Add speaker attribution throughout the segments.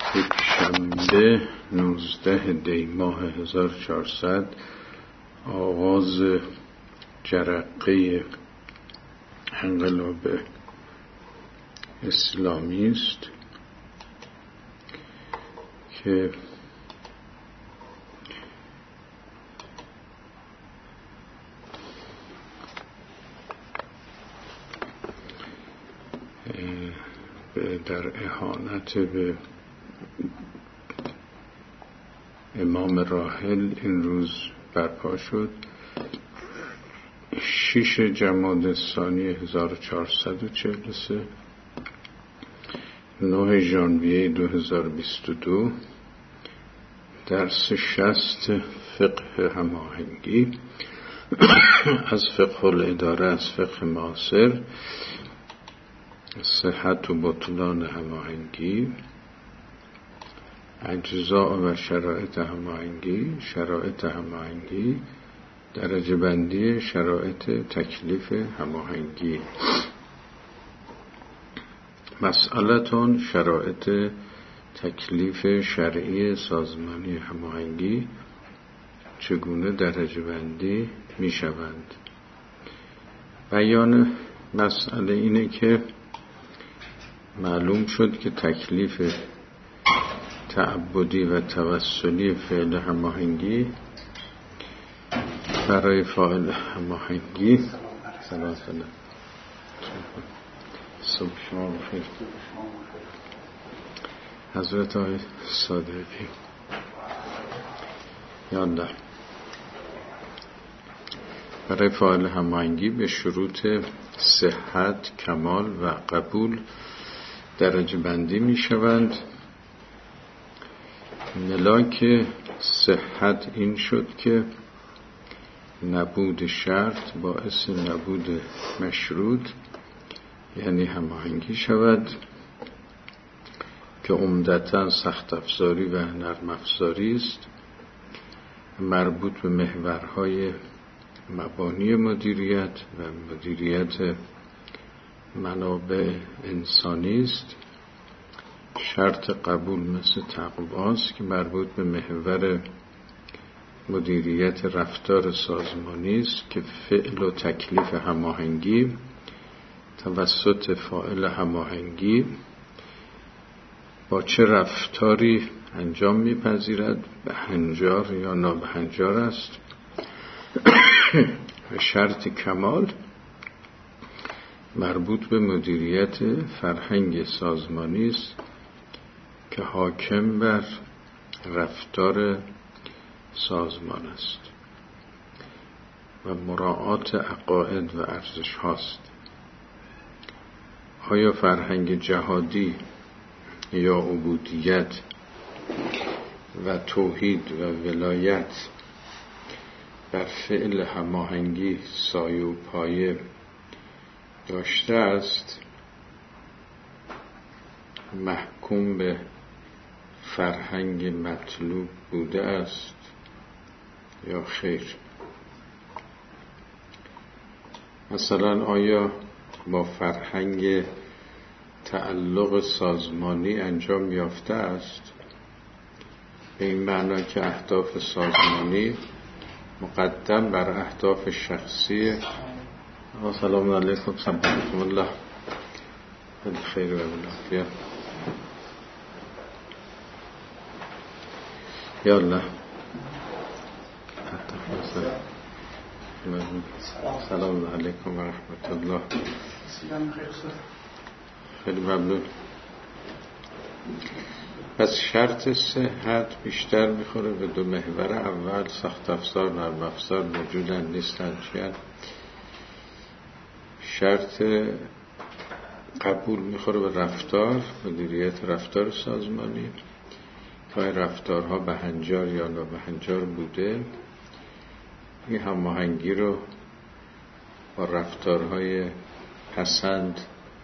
Speaker 1: یک شنبه 19 دی ماه 1400 آغاز جرقه انقلاب اسلامی است که در اهانت به امام راحل این روز برپا شد. 6 جمادی الثانی 1443 9 ژانویه 2022 درس 60 فقه هماهنگی از فقه الاداره، از فقه معاصر، صحت و بطلان هماهنگی، اجزاء و شرایط هماهنگی، شرایط هماهنگی، درجه بندی شرایط تکلیف هماهنگی، مسئلتون شرایط تکلیف شرعی سازمانی هماهنگی چگونه درجه بندی می شوند. بیان مسئله اینه که معلوم شد که تکلیف تعبدی و توسلی فعل هماهنگی برای فاعل هماهنگی سلام صبح شما بخیر حضرت آقای صادقی یالله. برای فاعل هماهنگی به شروط صحت، کمال و قبول درجه بندی می شوند. ملاک صحت این شد که نبود شرط باعث نبود مشروط یعنی هماهنگی شود که عمدتاً سخت افزاری و نرم افزاری است، مربوط به محورهای مبانی مدیریت و مدیریت منابع انسانی است. شرط قبول مثل تقواست که مربوط به محور مدیریت رفتار سازمانی است که فعل و تکلیف هماهنگی توسط فاعل هماهنگی با چه رفتاری انجام می‌پذیرد، بهنجار یا نابهنجار است. و شرط کمال مربوط به مدیریت فرهنگ سازمانی است که حاکم بر رفتار سازمان است و مراعات عقاید و ارزش هاست. آیا فرهنگ جهادی یا عبودیت و توحید و ولایت بر فعل هماهنگی سایه و پایه داشته است، محکوم به فرهنگ مطلوب بوده است یا خیر؟ مثلا آیا با فرهنگ تعلق سازمانی انجام یافته است، به این معنا که اهداف سازمانی مقدم بر اهداف شخصی؟ سلام علیکم، سلام الله خیر و عافیت. یالله سلام علیکم و رحمت الله. خیلی ممنون. پس شرط صحت بیشتر میخوره به دو محور. اول سخت افزار نرم افزار موجودن نیستن چیان. شرط قبول میخوره به رفتار، مدیریت رفتار سازمانی که رفتارها بهنجار یا نابهنجار بوده. این هماهنگی رو با رفتارهای پسند،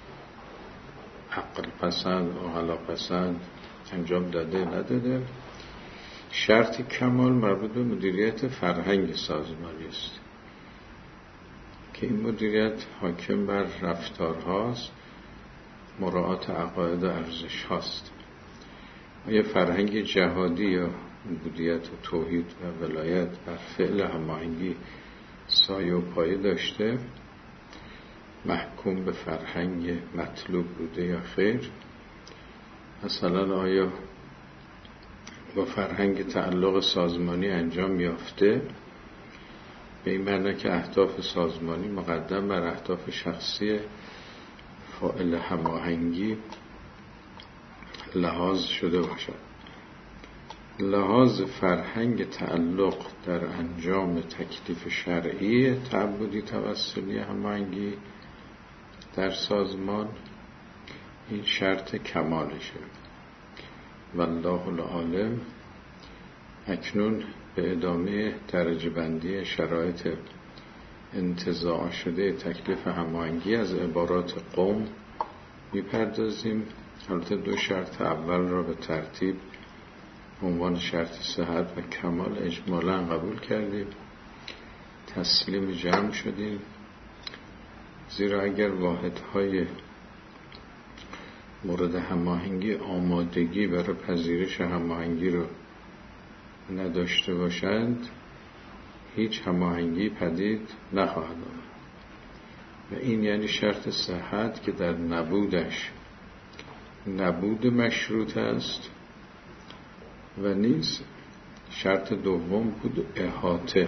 Speaker 1: عقل پسند، عقلا پسند انجام داده نداده. شرط کمال مربوط به مدیریت فرهنگ سازمانی است که این مدیریت حاکم بر رفتارهاست، مراعات عقاید و ارزش هاست. آیا فرهنگ جهادی یا عبودیت و توحید و ولایت بر فعل هماهنگی سایه و پایه داشته، محکوم به فرهنگ مطلوب بوده یا خیر؟ مثلا آیا با فرهنگ تعلق سازمانی انجام یافته، به این معنی که اهداف سازمانی مقدم بر اهداف شخصی فاعل هماهنگی لحاظ شده باشد. لحاظ فرهنگ تعلق در انجام تکلیف شرعی تعبدی توسلی هماهنگی در سازمان، این شرط کمالشه. والله العالم. اکنون به ادامه درجه بندی شرایط انتزاع شده تکلیف هماهنگی از عبارات قوم میپردازیم. البته 2 شرط اول را به ترتیب عنوان شرط صحت و کمال اجمالا قبول کردیم، تسلیم جمع شدیم، زیرا اگر واحدهای مورد هماهنگی آمادگی برای پذیرش هماهنگی رو نداشته باشند، هیچ هماهنگی پدید نخواهد آمد. و این یعنی شرط صحت که در نبودش نبود مشروط است، و نیز شرط دوم بود احاطه.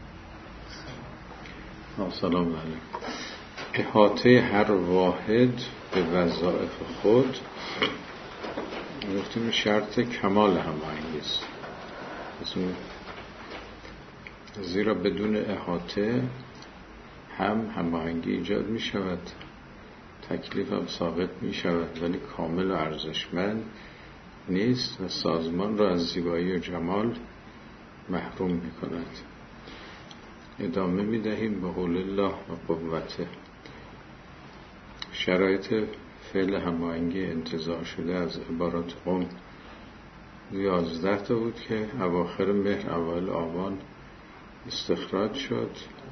Speaker 1: سلام علیکم. احاطه هر واحد به وظایف خود گفتیم شرط کمال هماهنگی است، زیرا بدون احاطه هم هماهنگی ایجاد می شود، تکلیف هم ساقط می شود، ولی کامل و ارزشمند نیست و سازمان را از زیبایی و جمال محروم می کند. ادامه می دهیم به قول الله و قوته. شرایط فعل هماهنگی انتزاع شده از عبارات قوم 11 تا بود که اواخر مهر اوایل آبان استخراج شد.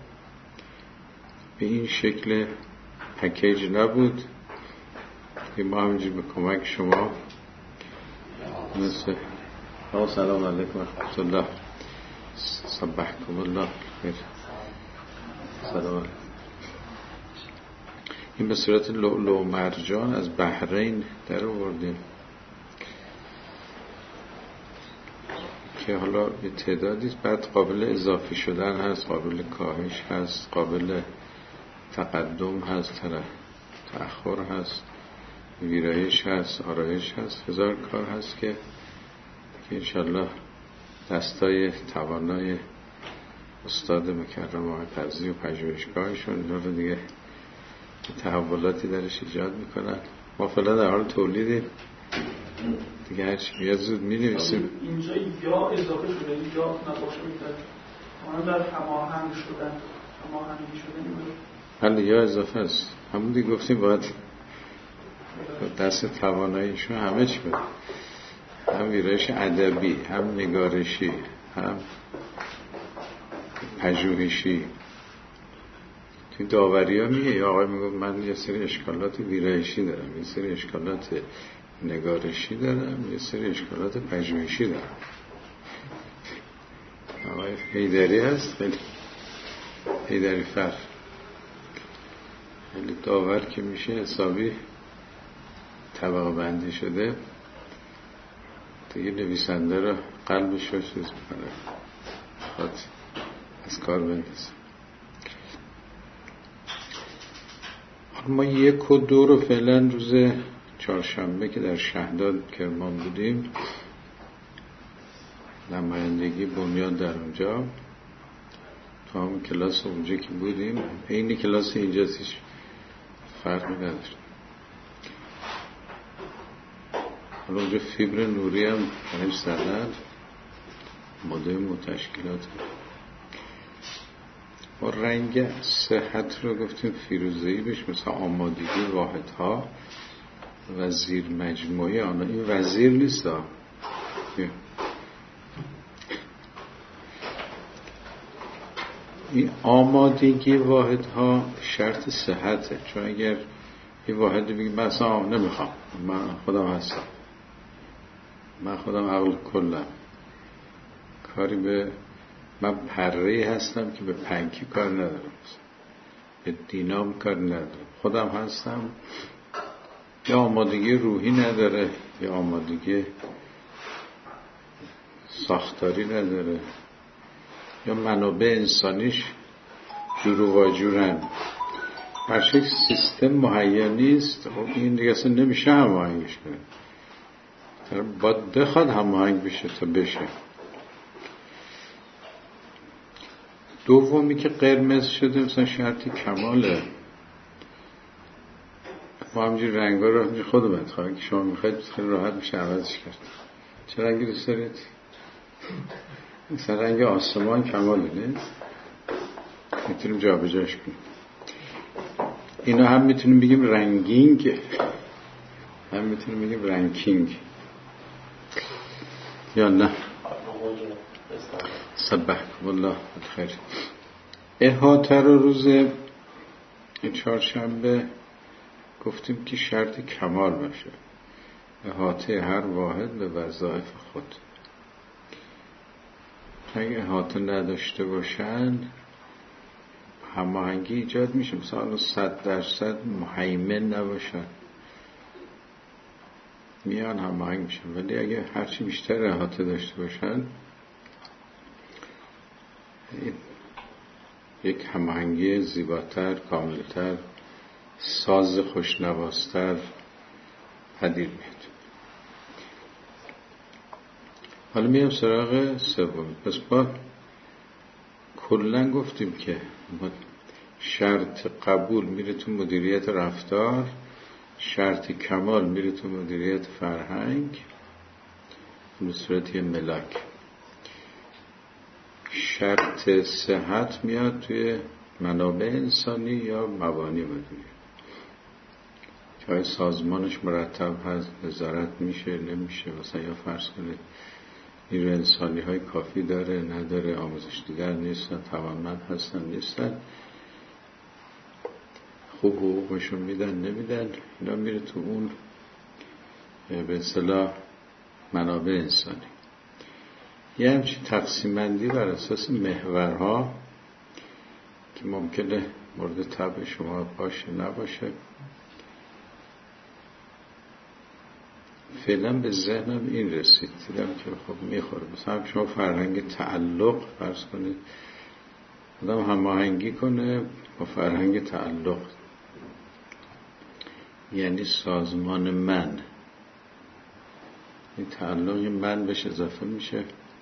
Speaker 1: به این شکل پکیج نبود که ما همینجور به کمک شما مثل سلام علیکم و رحمت الله، صبحکم الله خیر، سلام علیکم. این به صورت لؤلؤ و مرجان از بحرین در آوردیم که حالا به تعدادی بعد قابل اضافه شدن هست، قابل کاهش هست، قابل تقدم هست، تأخر هست، ویرایش هست، آرایش هست، هزار کار هست که انشالله دستای توانای استاد مکرم آقای فضلی و پژوهشگاهشون اینا رو دیگه تحولاتی درش ایجاد میکنن. ما فعلا در حال تولیدیم دیگه، هرچی میاد زود می‌نویسیم.
Speaker 2: اینجا یا اضافه شده یا نباشه میتونه اما در هماهنگ شدن، هماهنگی شدن
Speaker 1: بله یا اضافه است. همون دیگه گفتیم باید دست تواناییشون همه چی بود، هم ویرایش ادبی، هم نگارشی، هم پژوهشی. توی داوری ها میگه یا آقای میگه من یه سری اشکالات ویرایشی دارم، یه سری اشکالات نگارشی دارم، یه سری اشکالات پژوهشی دارم. آقای حیدری هست، خیلی حیدری فر خیلی داور که میشه حسابی طبقه بندی شده دیگه، نویسنده رو قلبش رو چیز میکنه، خود از کار بندازه. ما 1 و 2 رو فعلا روز چهارشنبه که در شهداد کرمان بودیم، نمایندگی بنیاد در اونجا، تو همون کلاس اونجا که بودیم این کلاس اینجا هیچ فرقی نداره. حالا اونجا فیبر نوری هم 5 سند مدام و تشکیلات. ما رنگ صحت رو گفتیم فیروزه‌ای بهش، مثل آمادگی واحدها و زیر مجموعه آنها. این وزیر نیست ها، این آمادگی واحدها شرط صحته. چون اگر این واحد بگی من اصلا نمیخوام، من خودم هستم، من خودم عقل کلم، کاری به من پره‌ای هستم که به پنکی کار ندارم، به دینام کار ندارم، خودم هستم. یا آمادگی روحی نداره، یا آمادگی ساختاری نداره، یا منابع انسانیش جور و واجورن، هر شکل سیستم مهیا نیست. خب این دیگه اصلا نمیشه هماهنگش کنه، باید بخواد هماهنگ بشه تا بشه. دومی که قرمز شده مثلا شرط کماله. ما همجور رنگا رو همجور خودم انتخاب که شما میخواید خیلی راحت میشه عوضش کرد. چه رنگی دوست دارید؟ مثلا رنگ آسمان کماله، نه؟ میتونیم جا به جاش کنیم. اینا هم میتونیم بگیم رنگینگ، هم میتونیم بگیم رنکینگ، یا نه؟ سبحکم الله خیر. احاطه رو روز چهارشنبه گفتیم که شرط کمال باشه، احاطه هر واحد به وظایف خود. اگه احاطه نداشته باشن هماهنگی ایجاد میشه. مثلا 100% مهیمن نباشن میان هماهنگ میشن، ولی اگه هرچی بیشتر احاطه داشته باشن یک هماهنگی زیباتر، کاملتر، ساز خوشنواستر پدید میاد. حالا میام سراغ سوم. پس با کلن گفتیم که شرط قبول میره تو مدیریت رفتار، شرط کمال میره تو مدیریت فرهنگ به صورت یه ملاک، شرط صحت میاد توی منابع انسانی یا مبانی مدیریت. که سازمانش مرتب هست، وزارت میشه نمیشه، مثلا یا فرض کنید نیروی انسانی های کافی داره نداره، آموزش دیگر نیستن، توانمند هستن نیستن، خوب حقوقشون میدن نمیدن، اینا میره تو اون به اصطلاح منابع انسانی. یه همچین تقسیم بندی بر اساس محورها که ممکنه مورد طبع شما باشه نباشه. فعلا به ذهنم این رسید، دیدم که خب میخوره. مثلا شما فرهنگ تعلق فرض کنید، آدم هماهنگی کنه با فرهنگ تعلق، یعنی سازمان من، این تعلق من بهش اضافه میشه،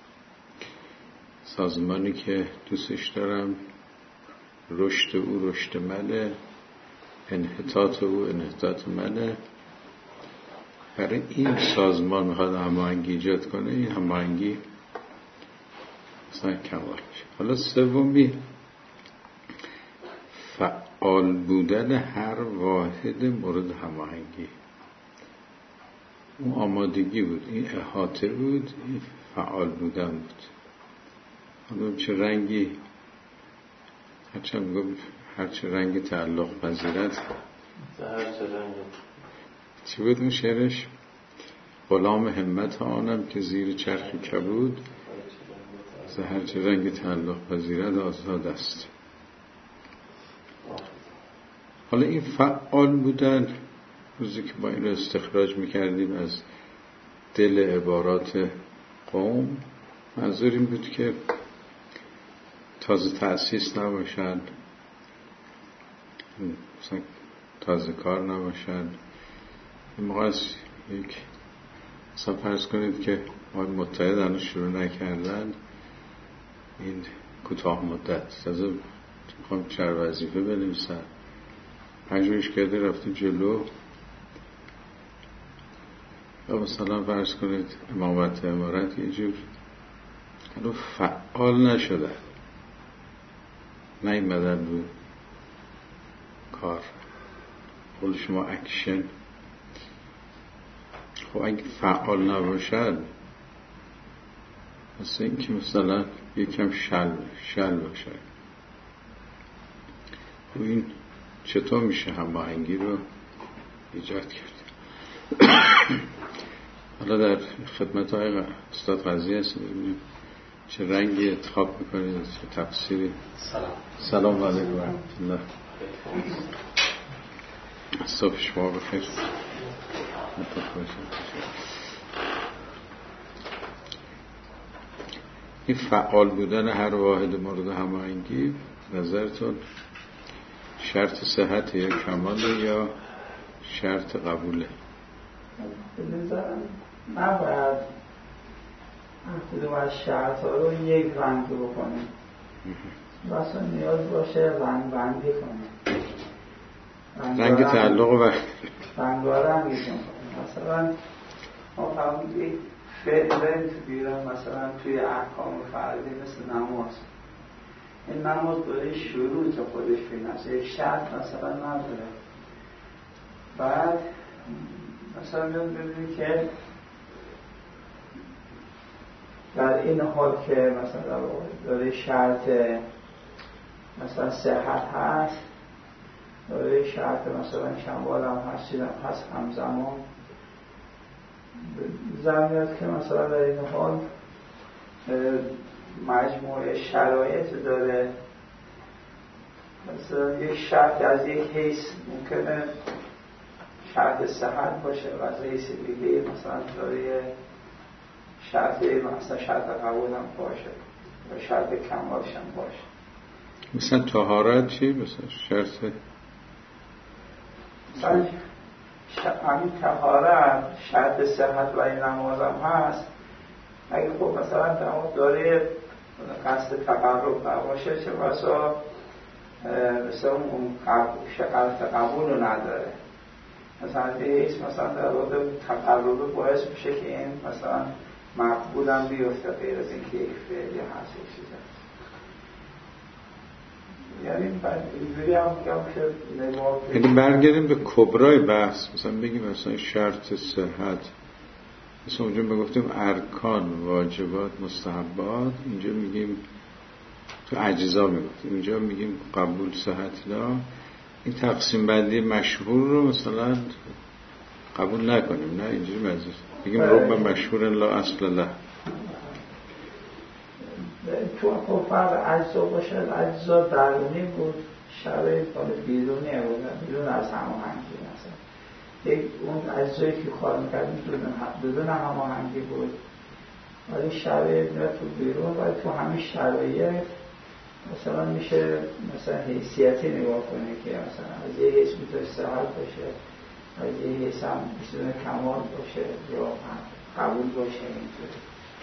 Speaker 1: سازمانی که دوستش دارم، رشد او رشد منه، انحطاط او انحطاط منه. برای این سازمان میخواد هماهنگی ایجاد کنه، این هماهنگی مثلا کمال میشه. حالا سومی فعال بودن هر واحد مورد هماهنگی. اون آمادگی بود، این احاطه بود، این فعال بودن بود. حالا چه رنگی هر چه رنگی تعلق پذیرد، چی بود اون شعرش؟ غلام همت آنم که زیر چرخ کبود، هر چه رنگی تعلق پذیرد آزاد است. حالا این فعال بودن، روزی که با این رو استخراج میکردیم از دل عبارات قوم، منظور این بود که تازه تأسیس نباشن، مثلا تازه کار نباشن. این موقع از یک مثلا فرض کنید که آقای متحد هنوز شروع نکردن، این کوتاه مدت تازه میخوام چهار وظیفه بنویسن، پژوهش کرده رفته جلو، یا مثلا فرض کنید امامت امارت یه جور هنوز فعال نشده، نیومدن رو کار، قول شما اکشن. خب اگه فعال نباشد، مثل این که مثلا یکم شل باشه، خب این چطور میشه هماهنگی رو ایجاد کرد؟ حالا در خدمت های استاد قاضی هست، ببینیم چه رنگی انتخاب میکنید، چه تفسیری. سلام علیکم و رحمت الله. صبح شما بخیر. این فعال بودن هر واحد مورد هماهنگی نظرتون شرط صحت یا کمال یا شرط قبوله؟
Speaker 3: به نظرم نباید کدوم از شرط ها رو یک رنگ بکنیم، مثلا نیاز باشه رنگ بندی کنیم،
Speaker 1: رنگ تعلق و
Speaker 3: رنگی کنیم. مثلا ما فهمیدیم فعل تو بیرون، مثلا توی احکام فردی مثل نماز، این نماز برای شروط خودش فیلنست یک شرط مثلا نداره. بعد مثلا ببینید که در این حال که مثلا داره شرط مثلا صحت هست، داره شرط مثلا کمال هم هست همزمان، زمینیت که مثلا در این حال مجموعه شرایط داره. مثلا یک شرط از یک حیث ممکنه شرط صحت باشه و از حیث دیگه مثلا داره مثلا شرط قبول هم باشه و شرط کمالش هم باشه.
Speaker 1: مثلا طهارت چی؟ مثلا شرط
Speaker 3: همین طهارت شرط صحت و این نماز هم هست. اگه خب مثلا داره قصد تقرب باشه، چه بسا مثلا اون شرط قبول رو نداره، مثلا دیگه مثلا در واقع تقرب باعث میشه که این مثلا مقبول هم بیفته غیر از اینکه یک فعلی هست یک چیز هست. یعنی اینجوری هم که نگاه
Speaker 1: یعنی برگردیم به کبرای بحث، مثلا بگیم مثلا شرط صحت، مثلا اونجا بگفتیم ارکان، واجبات، مستحبات، اینجا میگیم تو اجزا میگفتیم، اینجا میگیم قبول، صحت، لا. این تقسیم بندی مشهور رو مثلا قبول نکنیم، نه اینجوری مزید بگیم رب مشهور لا اصل له.
Speaker 3: تو خب فرق اجزا باشه، اجزا درونی بود، شرایط بیرونی بود، بیرون از هماهنگی. مثلا یک اون اجزایی که کار میکردیم بدون هماهنگی بود، ولی شرایط میاد تو بیرون، ولی تو همین شرایط مثلا میشه مثلا حیثیتی نگاه کنه که مثلا از یه حیث میتونه صحت باشه، از یه حیث هم میتونه کمال باشه یا قبول باشه. اینطوری.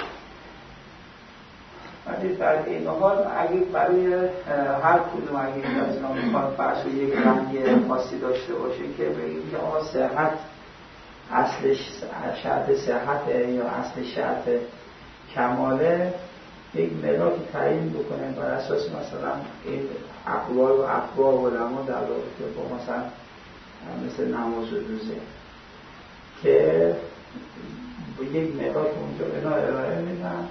Speaker 3: ولی در این حال اگه برای هر کدوم اگه از اینا میخواد فرض یک رنگ خاصی داشته باشه که بگیم که آقا صحت اصلش شرط صحته یا اصل شرط کماله، یک ملاک تعیین بکنه بر اساس مثلا این اقوال و افواه علما در رابطه با مثلا مثل نماز و روزه که یک ملاک اونجا اینا ارائه میدن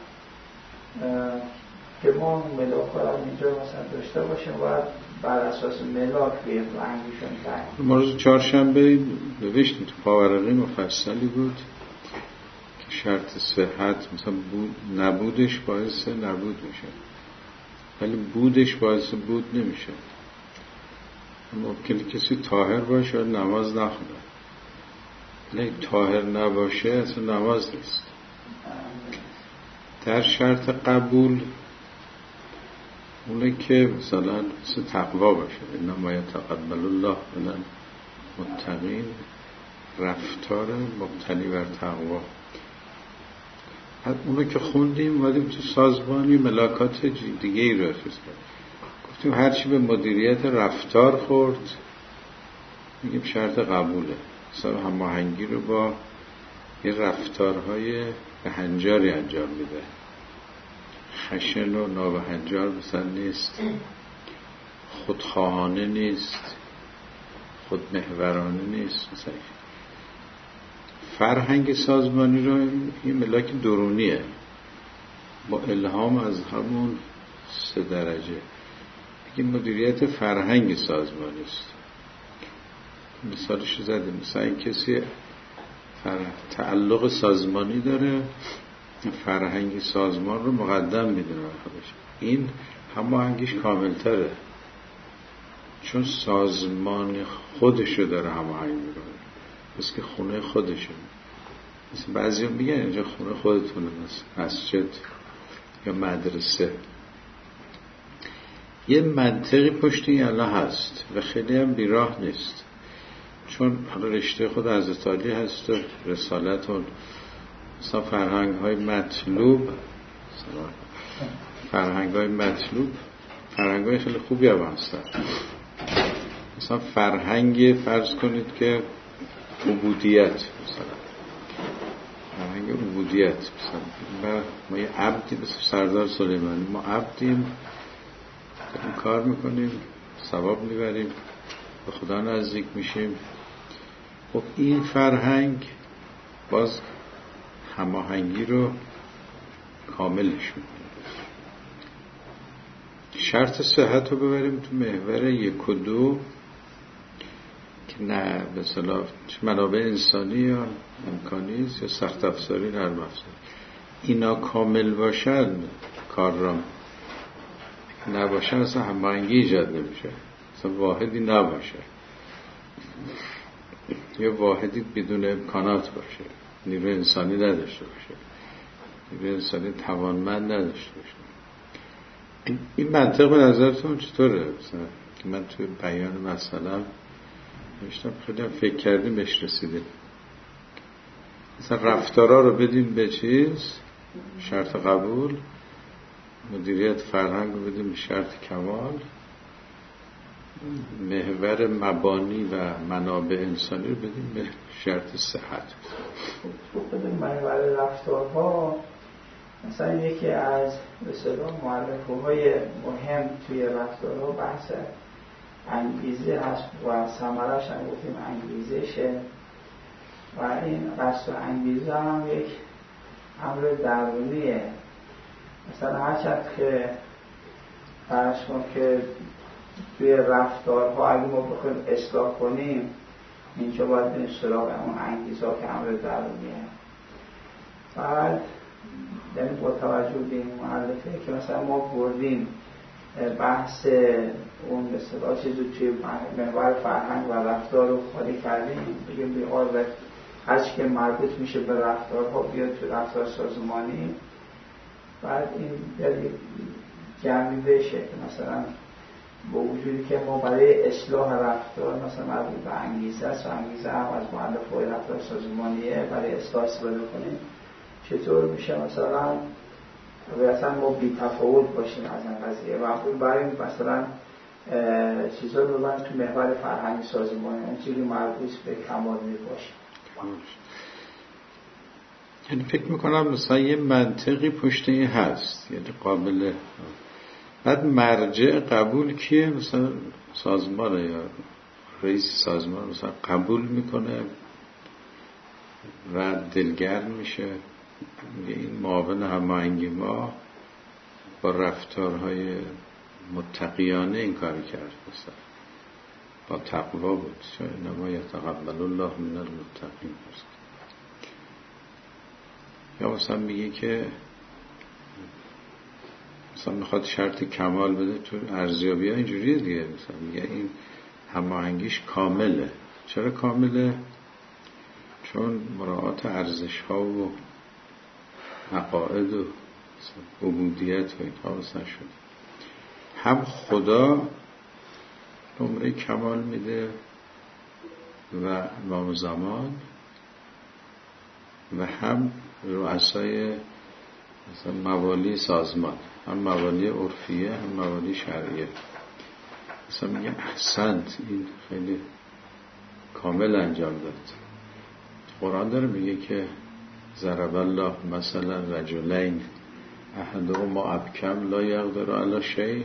Speaker 3: که ما اون ملاک ها اینجا مثلا داشته باشیم و بر اساس ملاک به رنگشون تعیین.
Speaker 1: ما روز چهارشنبه نوشتیم تو پاورقی مفصلی بود که شرط صحت مثلا نبودش باعث نبود میشه، ولی بودش باعث بود نمیشه. ممکنه کسی طاهر باشه و نماز نخونه، ولی طاهر نباشه اصلا نماز نیست. در شرط قبول اونه که مثلا مثل تقوا باشه، انما یتقبل الله من المتقین، رفتار مبتنی بر تقوا. اونه که خوندیم وادیم تو سازمانی ملاکات دیگه ای رو افز کرد، گفتیم هرچی به مدیریت رفتار خورد میگیم شرط قبوله. مثلا هماهنگی رو با یه رفتارهای بهنجاری انجام میده، خشن و نابهنجار مثلا نیست، خودخواهانه نیست، خودمحورانه نیست. مثلا فرهنگ سازمانی رو این ملاک درونیه با الهام از همون 3 درجه بگیم مدیریت فرهنگ سازمانی است. مثالش زدیم، مثلا این کسی تعلق سازمانی داره، فرهنگی سازمان رو مقدم میدونه خودش. این هماهنگیش کاملتره، چون سازمان خودشو داره هماهنگ میکنه، مثل که خونه خودشه. مثل بعضی هم میگن اینجا خونه خودتونه، مثل مسجد یا مدرسه. یه منطقی پشت این الان هست و خیلی هم بیراه نیست، چون حالا رشته خود حضرت علی هست و رسالتون، مثلا فرهنگ های مطلوب فرهنگ های خیلی خوبی هم هستن. مثلا فرهنگ فرض کنید که عبودیت، مثلا فرهنگ عبودیت، مثلا ما یه عبدی مثل سردار سلیمانی، ما عبدیم این کار میکنیم، ثواب میبریم، به خدا نزدیک میشیم. خب این فرهنگ باز هماهنگی رو کاملش میکنه. شرط صحت رو ببریم تو محور 1 و 2 که نه به اصطلاح منابع انسانی یا امکانی است یا سخت افزاری نرم افزاری، اینا کامل باشن کار را نباشن اصلا هماهنگی ایجاد نمیشه، اصلا واحدی نباشه یا واحدی بدون امکانات باشه، نیروی انسانی نداشته باشه، نیروی انسانی توانمند نداشته باشه. این منطق به نظرتون چطوره؟ مثلا که من توی بیان مثلا نوشتم خیلی فکر کردیم بهش رسیدیم. مثلا رفتارا رو بدیم به چیز شرط قبول، مدیریت فرهنگ رو بدیم به شرط کمال، محور مبانی و منابع انسانی رو بدیم به شرط صحت.
Speaker 3: بدیم محور رفتارها، مثلا یکی از به اصطلاح مؤلفه‌های مهم توی رفتارها بحث انگیزه هست و ثمره‌اش هم گفتیم انگیزشه و این قصد و انگیزه هم یک امر درونیه. مثلا هرچند که فرض کن که توی رفتارها اگه ما بخوایم اصلاح کنیم اینجا باید بریم سراغ اون انگیزه که امر درونیه. بعد یعنی با توجه به این مؤلفه که مثلا ما بردیم بحث اون به اصطلاح چیزی توی محور فرهنگ و رفتار رو خالی کردیم، بگیم بیار هرچی که مربوط میشه به رفتارها بیاد توی رفتار سازمانی. بعد این یعنی جمعی بشه که مثلا با وجودی که ما برای اصلاح رفتار مثلا مربوط به انگیزه است و انگیزه هم از مؤلفه‌های رفتار سازمانیه، برای اصلاح استفاده کنیم چطور میشه مثلا ما بی تفاوت باشیم از این قضیه و برای مثلا چیزا رو ببریم تو محور فرهنگ سازمانی، اون چیزی مربوط به کمال میباشیم.
Speaker 1: یعنی فکر میکنم مثلا یه منطقی پشت این هست، یعنی قابل. بعد مرجع قبول کیه؟ مثلا سازمان یا رئیس سازمان مثلا قبول میکنه و دلگرم میشه، این معاون هماهنگی ما با رفتارهای متقیانه این کاری کرد، مثلا با تقوا بود، انما یتقبل الله من المتقین. یا مثلا میگه که مثلا میخواد شرط کمال بده تو ارزیابی ها، اینجوریه دیگه. مثلا میگه این هماهنگیش کامله. چرا کامله؟ چون مراعات ارزش ها و عقاید و عبودیت و اینها مثلا شد. هم خدا نمره کمال میده و امام زمان و هم رؤسای مثلا موالی سازمان، هم موالی عرفیه هم موالی شرعیه. مثلا میگه احسنت، این خیلی کامل انجام داد. قرآن داره میگه که ضرب الله مثلا رجلین احدهما ابکم لا یقدر علی شیء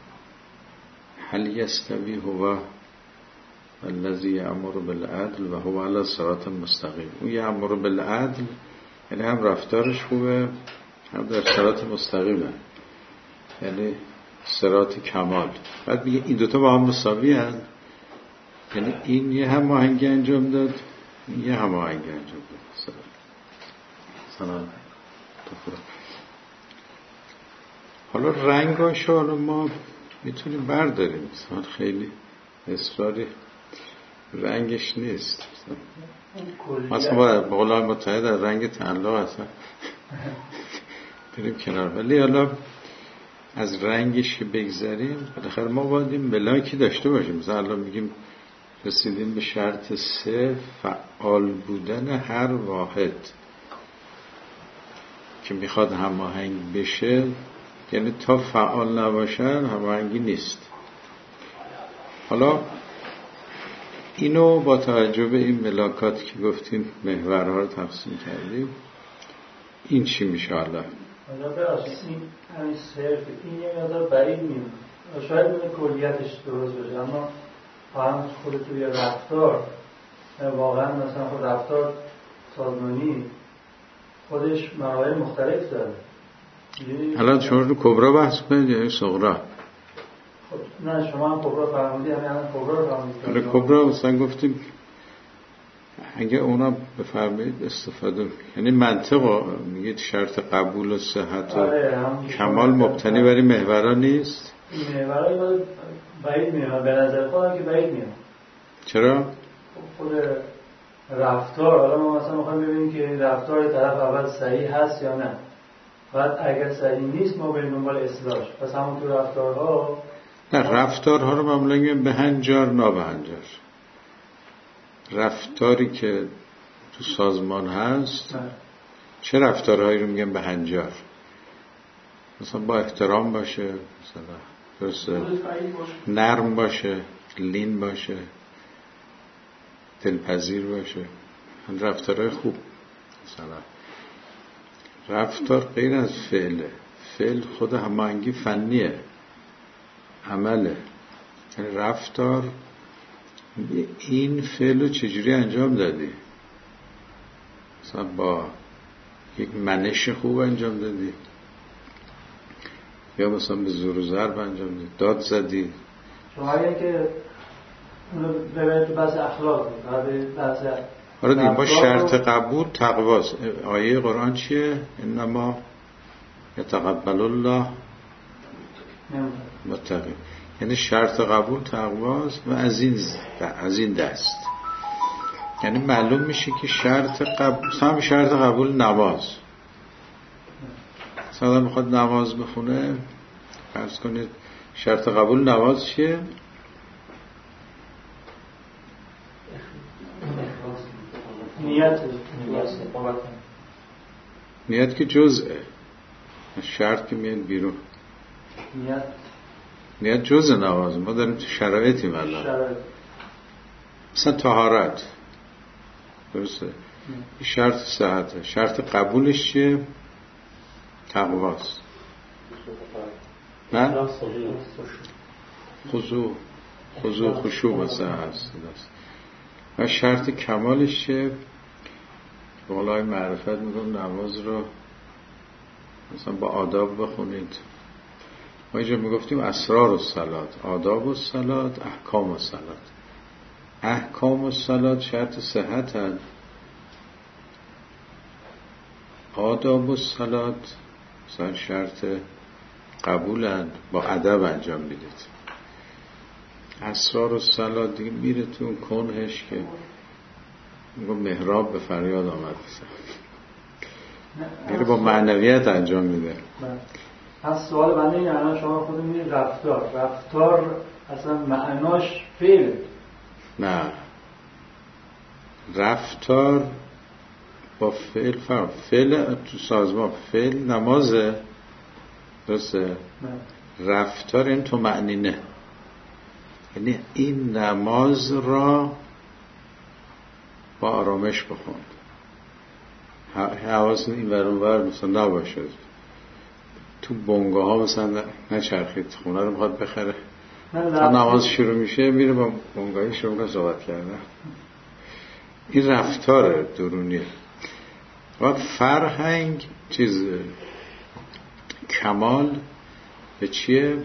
Speaker 1: هل یستوی هو الذی یأمر بالعدل و هو علی صراط مستقیم. اون یأمر بالعدل یعنی هم رفتارش خوبه هم در صراط مستقیمه، یعنی صراط کمال. بعد میگه این دوتا با هم مساوی هستند، یعنی این یه هماهنگی انجام داد یه هماهنگی انجام بده. سلام. حالا رنگاشو حالا ما میتونیم برداریم، مثلا خیلی اصراری رنگش نیست، مثلا با قول متحد در رنگ تعلق اصلا بریم کنار. ولی حالا از رنگش که بگذاریم، بالاخره ما باید این ملاکی داشته باشیم. مثلا الان میگیم رسیدیم به شرط 3 فعال بودن هر واحد که میخواد هماهنگ بشه، یعنی تا فعال نباشن هماهنگی نیست. حالا اینو با توجه به این ملاکات که گفتیم محورها رو تقسیم کردیم، این چی میشه حالا؟
Speaker 2: حالا ببخشید این همین صرف این یه مقدار بعید میمونه، شاید اون کلیتش درست باشه، اما فهم خود توی رفتار واقعا مثلا خود رفتار سازمانی خودش مراحل مختلف داره.
Speaker 1: الان شما رو کبرا بحث کنید یا صغرا؟
Speaker 2: خب نه شما هم کبرا فرمودی، همین الان کبرا رو فرمودید.
Speaker 1: کبرا مثلا گفتیم اگه اونا بفرمایید استفاده، یعنی منطق میگید شرط قبول و صحت و کمال مبتنی بر محورا نیست.
Speaker 2: این محورا بعید میاد به نظر خودم که بعید میاد.
Speaker 1: چرا؟
Speaker 2: خود رفتار، حالا ما مثلا میخوایم ببینیم که رفتار طرف اول صحیح هست یا نه، بعد اگر صحیح نیست ما بریم دنبال اصلاحش. پس همون تو رفتارها،
Speaker 1: نه رفتارها رو معمولا میگیم بهنجار نابهنجار. رفتاری که تو سازمان هست چه رفتارهایی رو میگن بهنجار؟ مثلا با احترام باشه، مثلا درسته، نرم باشه، لین باشه، دلپذیر باشه، رفتارهای خوب. مثلا رفتار غیر از فعله، فعل خود هماهنگی فنیه، عمله. یعنی رفتار این فعل رو چجوری انجام دادی؟ مثلا با یک منش خوب انجام دادی یا مثلا به زور و ضرب انجام دادی، داد زدی.
Speaker 2: شما اگه که اونو ببینید تو بحث اخلاق بحث
Speaker 1: آره دیگه با شرط قبول تقواست. آیه قرآن چیه؟ انما یتقبل الله متقین. یعنی شرط قبول تقواست و از این دست. یعنی معلوم میشه که شرط قبول، هم شرط قبول نماز. مثلا میخواد نماز بخونه، فرض کنید شرط قبول نماز چیه؟ نیت که جزءه، شرط که میاد بیرون. نیت جزء نماز. ما داریم تو شرایطی الان، مثلا طهارت، درسته، این شرط صحته. شرط قبولش چیه؟ تقواست. نه؟ خضوع خشوع مثلا هست. و شرط کمالش چیه؟ بالای معرفت میگم نماز رو مثلا با آداب بخونید. ما اینجا میگفتیم اسرار الصلات، آداب الصلات، احکام الصلات. احکام الصلات شرط صحت هست، آداب الصلات مثلا شرط قبولند، با ادب انجام میدید. اسرار الصلات دیگه میره تو اون کنهش که میگم محراب به فریاد آمد، میره با معنویت انجام میده.
Speaker 2: پس سوال بنده این الان شما خودتون میگید رفتار اصلا معناش فعل؟
Speaker 1: نه، رفتار با فعل فرق. فعل تو سازمان فعل نمازه، درسته؟ رفتار این تو معنینه، یعنی این نماز را با آرامش بخون، حواس این ور اون ور مثلا نباشه، تو بنگاه ها مثلا نچرخید، خونه رو میخواد بخره تا نماز شروع میشه میره با بنگاهی شروع کنه صحبت کردن. این رفتار درونیه. و فرهنگ چیز کمال به چیه؟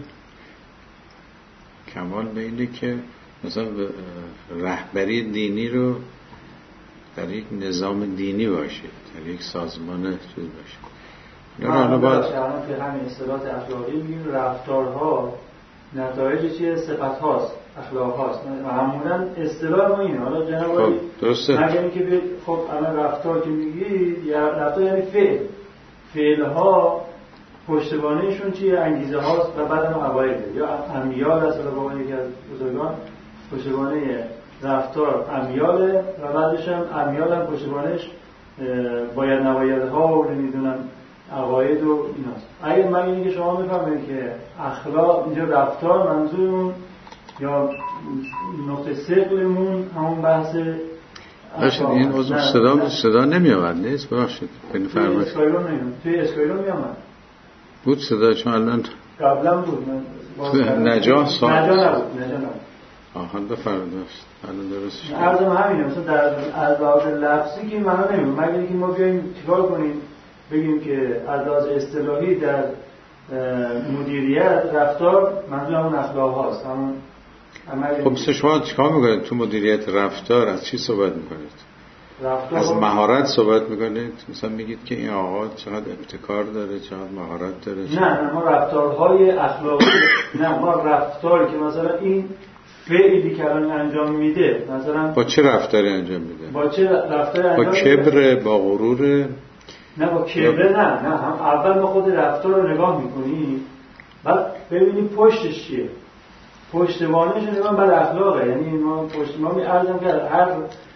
Speaker 1: کمال به اینه که مثلا رهبری دینی رو در یک نظام دینی باشه، در یک سازمان چیز باشه.
Speaker 2: حالا باید که همین اصطلاحات اخلاقی میگیم رفتارها نتایج چیه؟ صفت هاست، اخلاق هاست. معمولا اصطلاح ما اینه. حالا جناب عالی
Speaker 1: درسته.
Speaker 2: مگر اینکه خب الان رفتار که میگید یا رفتار یعنی فعل ها پشتوانهشون چیه؟ انگیزه هاست و بعدم عوایده یا امیال است. با یکی از بزرگان پشتوانه رفتار امیاله و بعدش هم امیال هم پشتوانهش باید نبایدها و نمیدونم عقاید و ایناست. اگر من اینی که شما میفهمید که اخلاق اینجا رفتار منظورمون یا نقطه ثقلمون همون بحث
Speaker 1: باشید. این عضو صدا نمی آمد نیست؟ باشید
Speaker 2: توی اسکایلون می آمد
Speaker 1: بود صدا، چون الان
Speaker 2: قبلا بود
Speaker 1: نجاح
Speaker 2: نبود
Speaker 1: آهان بفرمایید. الان درست شد.
Speaker 2: عرضم همینه. مثلا در الفاظ لفظی که معنا نمیده، مگر اینکه ما بیایم چیکار کنیم بگیم که از لحاظ اصطلاحی در مدیریت رفتار منظور همون اخلاق هاست، همون عمل.
Speaker 1: خب شما چیکار میکنید تو مدیریت رفتار؟ از چی صحبت میکنید؟ از مهارت صحبت میکنید؟ مثلا میگید که این آقا چقدر ابتکار داره، چقدر مهارت داره.
Speaker 2: نه ما رفتارهای اخلاقی نه ما رفتاری که مثلا این فعلی که الان انجام میده مثلا
Speaker 1: با چه رفتاری انجام میده؟
Speaker 2: با چه رفتاری انجام
Speaker 1: با کبر، با غرور؟
Speaker 2: نه با کبر نه هم اول ما خود رفتار رو نگاه میکنیم بعد ببینیم پشتش چیه، پشتوانهش نگاه بعد اخلاقه. یعنی ما عرضم کرد هر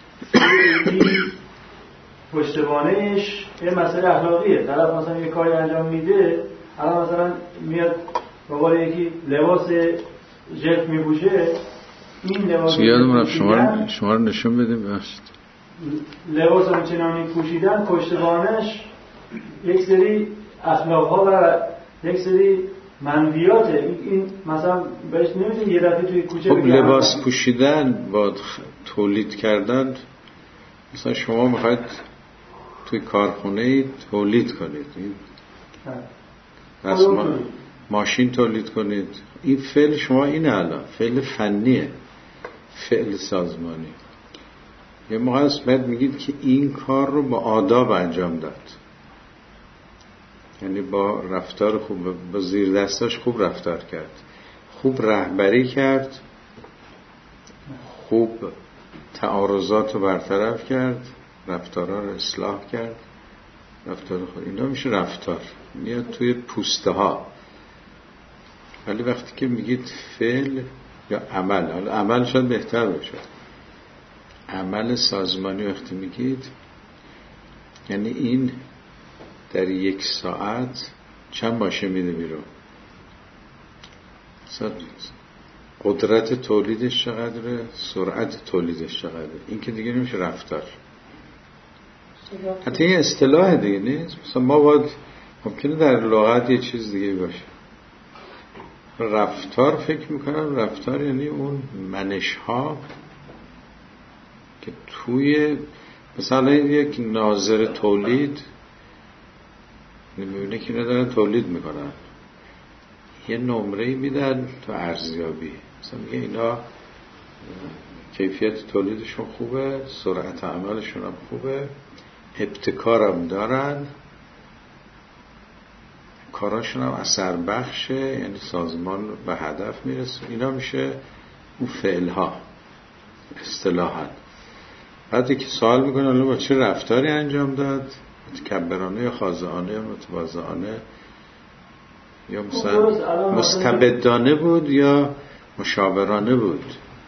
Speaker 2: پشتوانهش یه مسئله اخلاقیه. طرف مثلا یه کاری انجام میده، الان مثلا میاد به قول یکی لباس ژرف میپوشه، این لباس
Speaker 1: یادم رفت شما رو نشون بدیم. باشید
Speaker 2: لباس همچنانی پوشیدن پشتوانش یک سری اخلاق‌ها و یک سری منویاته. این مثلا بهش نمیشه یه دفعه توی کوچه
Speaker 1: خب لباس پوشیدن با تولید کردن، مثلا شما میخواید توی کارخونه تولید کنید، ماشین تولید کنید، این فعل شما اینه، الان فعل فنیه، فعل سازمانی. یه موقع است بعد میگید که این کار رو با آداب انجام داد، یعنی با رفتار خوب، با زیر دستاش خوب رفتار کرد، خوب رهبری کرد، خوب تعارضات رو برطرف کرد، رفتارها رو اصلاح کرد. رفتار خود اینا میشه رفتار، میاد توی پوسته ها. ولی وقتی که میگید فعل یا عمل، حالا عمل شاید بهتر باشه، عمل سازمانی وقتی میگید یعنی این در یک ساعت چند ماشین میده بیرون، قدرت تولیدش چقدره، سرعت تولیدش چقدره. این که دیگه نمیشه رفتار، حتی این اصطلاح دیگه نیست. مثلا ما باید ممکنه در لغت یه چیز دیگه باشه. رفتار فکر میکنم رفتار یعنی اون منش ها که توی مثلا یک ناظر تولید نمیبینه که ندارن تولید میکنن، یه نمره میدن تو ارزیابی، مثلا میگه اینا کیفیت تولیدشون خوبه، سرعت عملشون هم خوبه، ابتکارم دارن، کاراشون هم اثر بخشه، یعنی سازمان به هدف میرسه. اینا میشه اون فعلها اصطلاحاً. بعدی که سوال میکنه الان با چه رفتاری انجام داد، متکبرانه یا خاضعانه یا متواضعانه یا مثلا مستبدانه بود یا مشاورانه بود،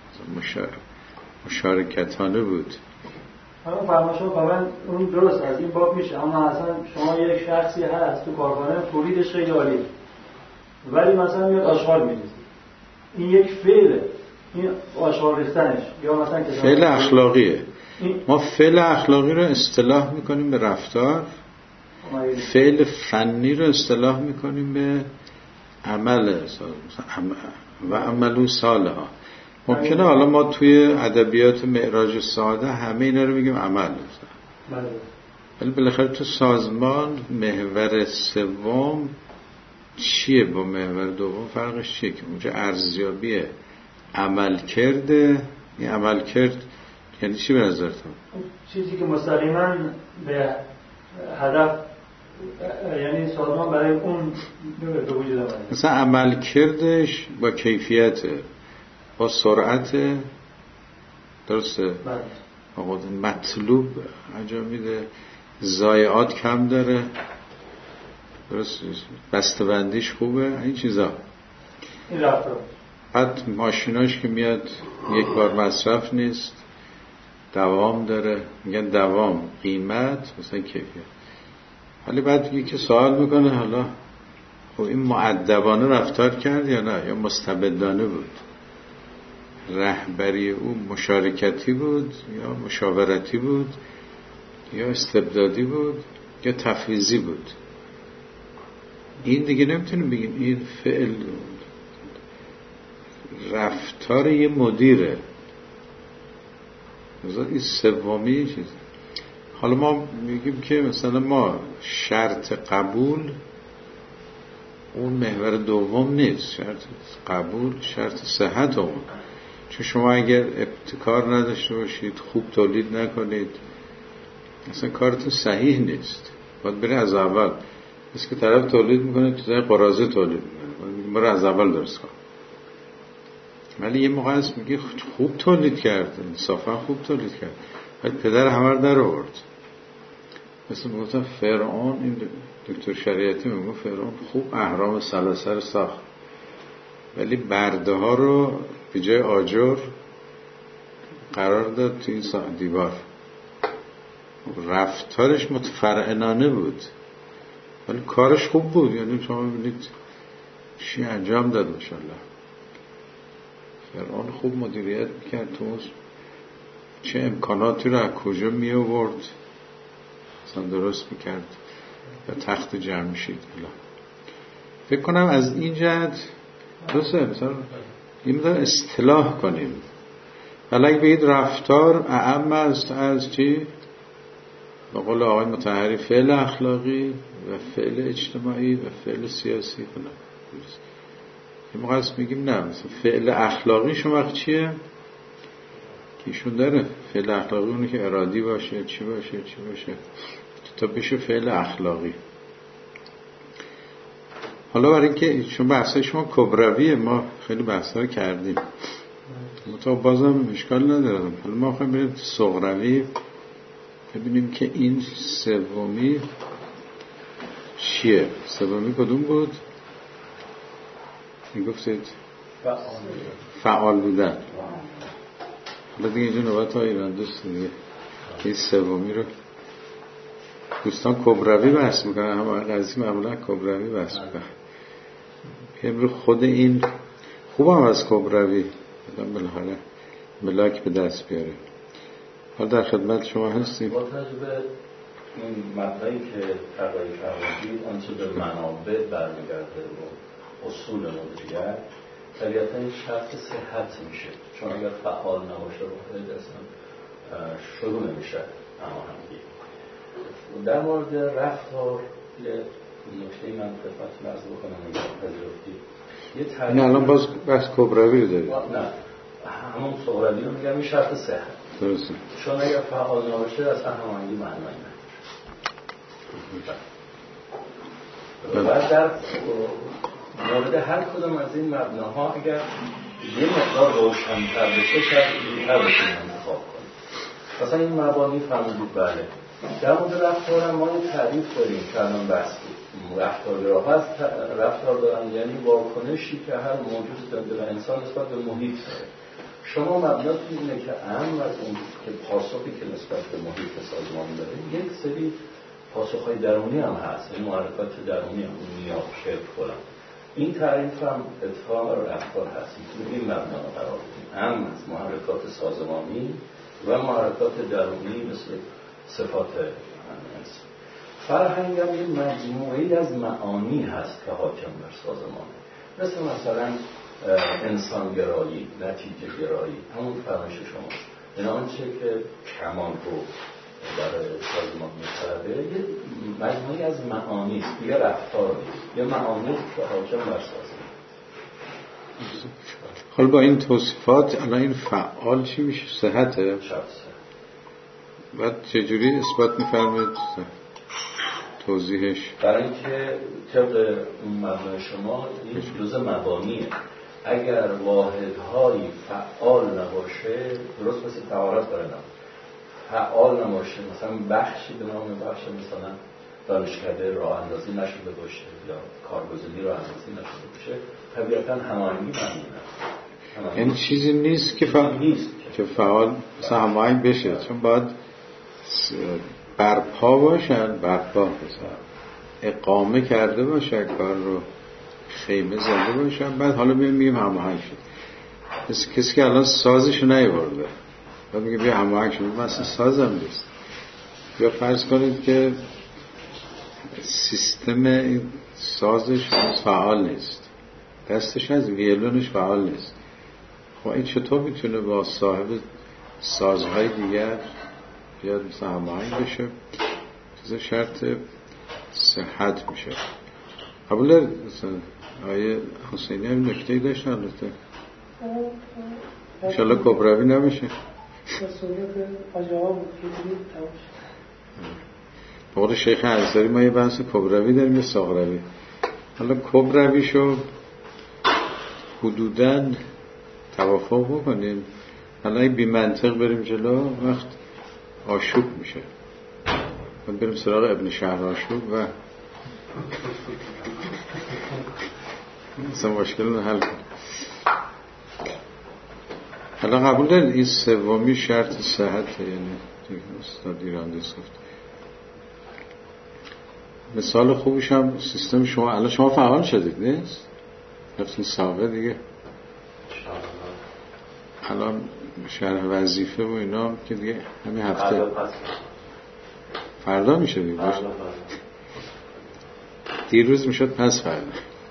Speaker 1: مشارکتانه بود.
Speaker 2: همون فرماشون کاملا اون درست از این باب میشه. اما اصلا شما یک شخصی هست تو کارخانه تولیدش خیلی عالیه ولی مثلا میاد آشغال میریزه، این یک فعله، این آشغال ریختنش یا مثلا
Speaker 1: فعل اخلاقیه. ما فعل اخلاقی رو اصطلاح میکنیم به رفتار، فعل فنی رو اصطلاح میکنیم به عمل و عملو صالحا. ممکنه حالا ما توی ادبیات معراج ساده همه اینا رو میگیم عمل، ولی بالاخره تو سازمان محور سوم چیه با محور دوم؟ فرقش چیه؟ که اونجا ارزیابی عمل کرده، این عمل کرد یعنی چی به نظرتون؟
Speaker 2: چیزی که مستقیما به هدف، یعنی سازمان برای اون به وجود آمده.
Speaker 1: مثلا عمل کردش با کیفیت، با سرعت، درسته؟ آقا مطلوب انجام میده، ضایعات کم داره، درسته؟ بسته‌بندیش خوبه، این چیزا.
Speaker 2: این رفتار.
Speaker 1: بعد ماشیناش که میاد یک بار مصرف نیست، دوام داره، میگن دوام، قیمت، مثلا کیفیت. ولی بعد یکی سوال میکنه حالا خب این مؤدبانه رفتار کرد یا نه، یا مستبدانه بود؟ رهبری او مشارکتی بود یا مشاورتی بود یا استبدادی بود یا تفویضی بود؟ این دیگه نمیتونیم بگیم این فعل رفتار یه مدیره. این سومی چیز. حالا ما میگیم که مثلا ما شرط قبول اون محور دوم نیست، شرط قبول شرط صحت اون. چون شما اگر ابتکار نداشته باشید، خوب تولید نکنید، اصلا کارتون صحیح نیست. باید بری از اول. مثل که طرف تولید میکنه چیزای قراضه تولید میکنه، برای از اول درست کن. ولی یه موقع هست میگه خوب تولید کرد، انصافا خوب تولید کرد، ولی پدر همه رو در آورد. مثل میگفتم فرعون، این دکتر شریعتی میگه فرعون خوب اهرام ثلاثه ساخت، ولی برده ها رو به جای آجر قرار داد تو این دیوار. رفتارش متفرعنانه بود ولی کارش خوب بود. یعنی شما ببینید چی انجام داد ماشاءالله. فرعون خوب مدیریت میکرد، تو چه امکاناتی رو از کجا می آورد مثلا درست میکرد و تخت جمع میشید. فکر کنم از این جهت درسته مثلا این مدار اصطلاح کنیم. ولی اگه بگید رفتار اعم است از چی؟ به قول آقای مطهری فعل اخلاقی و فعل اجتماعی و فعل سیاسی کنم. یه موقع هست میگیم نه مثلا فعل اخلاقی شما وقت چیه؟ که ایشون داره فعل اخلاقی اونه که ارادی باشه، چی باشه تا بشه فعل اخلاقی. حالا برای اینکه چون بحثای شما کبرویه، ما خیلی بحثا رو کردیم تا بازم اشکال ندارم. حالا ما خواهیم بریم صغروی ببینیم که این سومی چیه. سومی کدوم بود؟ میگفتید فعال بودن. حالا دیگه اینجا نوبت ها ایران دوست دیگه این سومی رو دوستان کبروی بحث میکنن، همه قضیه معمولا کبروی بحث میکنن. امروز خود این خوب هم از کبروی بدم بالاخره ملاک به دست بیاره. حالا در خدمت شما هستیم.
Speaker 4: با تجربه این مطلعی که تقریبی فرمودید آنچه به منابع برمیگرده و اصول مدیریت طبیعتا این شرط صحت میشه، چون اگر فعال نباشه واحد اصلا شروع نمیشه هماهنگی. در مورد رفتار یه نکته من خدمتتون عرض بکنم اگر پذیرفتید.
Speaker 1: نه الان باز بحث کبروی رو دارید.
Speaker 4: نه همون صغروی رو میگم این شرط صحت.
Speaker 1: درسته.
Speaker 4: چون اگر فعال نباشه اصلا هماهنگی معنی نداره. بعد در مورد هر کدوم از این مبناها اگر یه مقدار روشن‌تر بشه شاید دیگر بتونیم انتخاب کنیم. مثلا این مبانی فهمیدید بله. در مورد رفتار ما یه تعریف داریم که الان بحث بود. رفتارگراها هست رفتار دارن یعنی واکنشی که هر موجود در انسان نسبت به محیط داره. شما مبناتون اینه که اهم از اون که پاسخی که نسبت به محیط سازمان داره یک سری پاسخهای درونی هم هست، این محرکات درونی هم نیاب شکل کنن. این تعریف هم اتفاق رفتار هست که این مبنا قرار بدیم. هم از محرکات سازمانی و محرکات درونی مثل صفات انسان. فرهنگ هم این مجموعی از معانی هست که حاکم بر سازمانه، مثلا انسانگرایی، نتیجه گرایی، همون فرمایش شما این آنچه که کمال رو برای سازمان می‌طلبه یه مجموعی از معانی است، یه رفتار نیست، یه معانی که حاکم بر سازمان.
Speaker 1: حالا با این توصیفات الان این فعال چی میشه؟ صحته؟
Speaker 4: شخصه
Speaker 1: بعد چجوری اثبات می‌فرمایید توضیحش؟
Speaker 4: برای اینکه طبق مبنای شما این جزء مبانیه. اگر واحدهایی فعال نباشه، درست مثل تعارض برای فعال نباشه، مثلا بخشی به نام بخش مثلا دانشکده راه اندازی نشده باشه یا کارگزینی راه اندازی نشده باشه، طبیعتا هماهنگی ممنوعه.
Speaker 1: یعنی چیزی نیست که فعال مثلا هماهنگ بشه، چون باید برپا باشن، برپا مثلا اقامه کرده باشه کار رو، خیمه زده باشن، بعد حالا میگیم هماهنگ شد. کسی که الان سازش نیاورده بعد میگه بیا هماهنگ شد، مثلا سازم نیست. یا فرض کنید که سیستم سازش فعال نیست، دستش از ویولونش فعال نیست. خب این چطور میتونه با صاحب سازهای دیگر بیاد مثلا هماهنگ بشه؟ چیز شرط صحت میشه. قبول مثلا آیه حسینی هم نکته‌ای داشتن البته انشالله کبروی نمیشه. بقول شیخ انصاری ما یه بحث کبروی داریم یه ساغروی. حالا کبرویشو حدوداً توافق بکنیم، حالا این بی منطق بریم جلو وقت آشوب میشه. بریم سراغ ابن شهر آشوب و مثلا مشکل رو حل کنیم. حالا قبول دارید این سومی شرط صحت، یعنی استاد ایراندیس گفت مثال خوبیش هم سیستم شما. الان شما فعال شدید نیست؟ رفتین ساقه دیگه، الان شرح وظیفه و اینا که دیگه همین هفته فردا میشه دیگه، دیروز میشد پس فردا.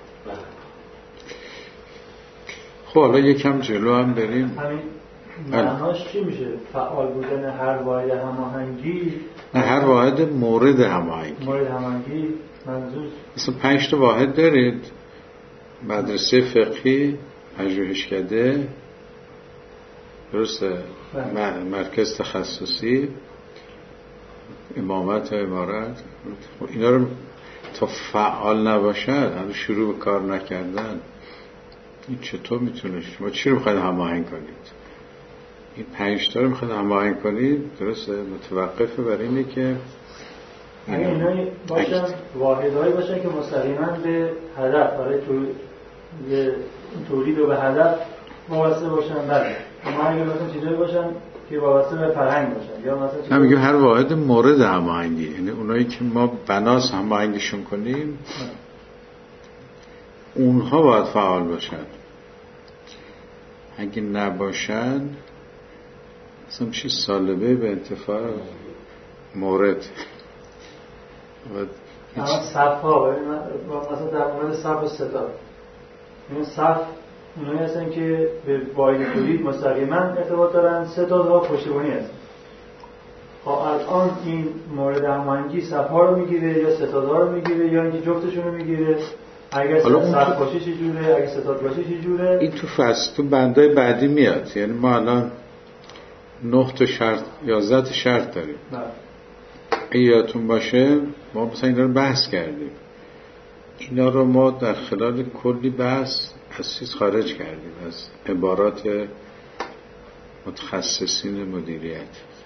Speaker 1: خب حالا یکم جلو هم بریم.
Speaker 2: همین معناش چی میشه؟ فعال بودن هر واحد هماهنگی؟
Speaker 1: نه، هر واحد مورد هماهنگی.
Speaker 2: مورد هماهنگی منظور
Speaker 1: مثلا 5 تا واحد دارید، مدرسه فقهی، پژوهشکده، درسته، مرکز تخصصی، امامت و امارت. اینا رو تا فعال نباشد، هنوز شروع به کار نکردن، این چطور میتونه؟ شما چی رو میخواید هماهنگ کنید؟ این 5 تا رو میخواید هماهنگ کنید، درسته، متوقفه برای اینه که
Speaker 2: اینا باشن واحدهایی باشن که مستقیما به هدف، برای تولید و به هدف وابسته باشن. بله، اما اگه مثلا چیزایی باشن که وابسته به فرهنگ باشن، یا مثلا
Speaker 1: هم میگه هر واحد مورد هماهنگی، یعنی اونایی که ما بناس هماهنگشون کنیم اونها باید فعال باشن. اگه نباشن مثلا میشه سالبه به انتفاع مورد.
Speaker 2: اما صف ها مثلا در مورد صف و ستاد، این صف اونایی هستن که به واحد تولید مستقیما ارتباط دارن، ستادها پشتیبانی هستن. خب الان این مورد هماهنگی صف ها رو میگیره یا ستادها رو میگیره یا اینکه جفتشون رو میگیره؟ اگر صف باشه چه جوره، اگه ستاد باشه چه جوره؟ این
Speaker 1: تو فصل تو بندای بعدی میاد. یعنی ما الان 9 تا شرط 11 تا شرط داریم. اگه یادتون باشه ما مثلا اینا رو بحث کردیم، اینا رو ما در خلال کلی بحث از چیز خارج کردیم، از عبارات متخصصین مدیریت،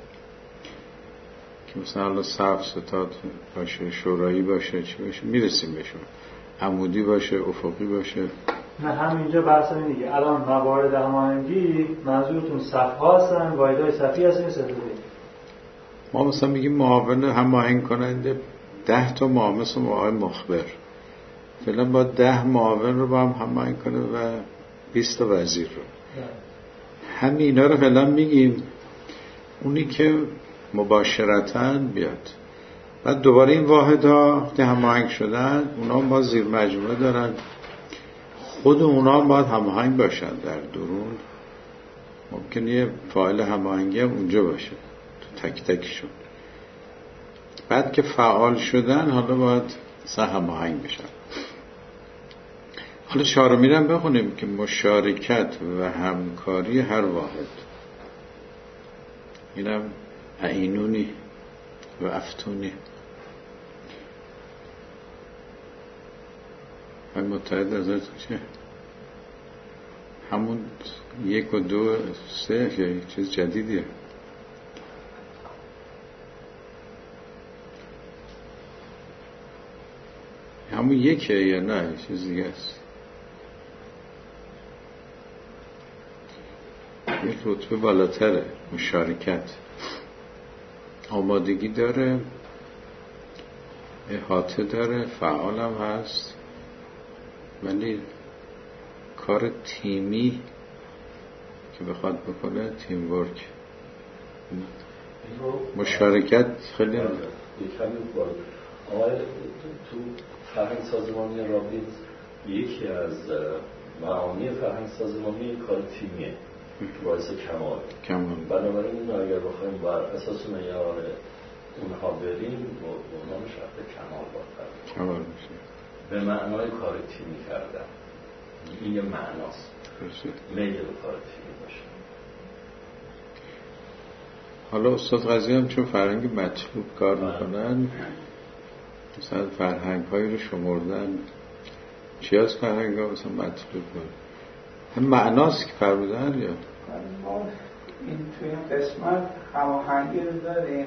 Speaker 1: که مثلا الان صف ستاد باشه، شورایی باشه، چی باشه، میرسیم بهشون، عمودی باشه، افقی باشه.
Speaker 2: نه همینجا بحث اینه دیگه. الان موارد هماهنگی منظورتون صف‌ها هستن، واحدهای صفی هستن، ستادی؟
Speaker 1: ما مثلا میگیم معاون هماهنگ کننده 10 تا معاون، مثل معاون مخبر فعلا با 10 معاون رو با هم هماهنگ کنه و 20 تا وزیر رو. همین اینا رو فعلا میگیم. اونی که مباشرتاً بیاد، بعد دوباره این واحدها که هماهنگ شدن اونا با زیر مجموعه دارن، خود اونا باید هماهنگ باشن. در درون ممکنه یه فاعل هماهنگی هم اونجا باشه تو تک تکشون. بعد که فعال شدن حالا باید هماهنگ بشن. حالا چهارمی رو بخونیم که مشارکت و همکاری هر واحد. اینم اعینونی و افتونی. باید متحد ازت چه؟ همون 1 و 2 و 3 یا چیز جدیدیه. همون 1 یا نه چیز دیگه است؟ یک رتبه بالاتره. مشارکت آمادگی داره، احاطه داره، فعال هم هست، ولی کار تیمی که بخواد بکنه تیم ورک، مشارکت خیلی
Speaker 4: یکمی باید. آقای تو فرهنگ سازمانی رابطه یکی از معانی فرهنگ سازمانی کار تیمیه که باعث کمال. بنابراین اگر بخوایم بر اساس معیار اونها بریم اونها شرط کمال
Speaker 1: میشه
Speaker 4: به معنای کار تیمی کردن. این یه معناست، میل به کار تیمی باشه.
Speaker 1: حالا استاد قضیه هم چون فرهنگ مطلوب کار میکنن، مثلا فرهنگ هایی رو شمردن، چی از فرهنگ ها مثلا مطلوب هم معناست که فرمودن یا
Speaker 3: ما این توی این قسمت هماهنگی رو داریم،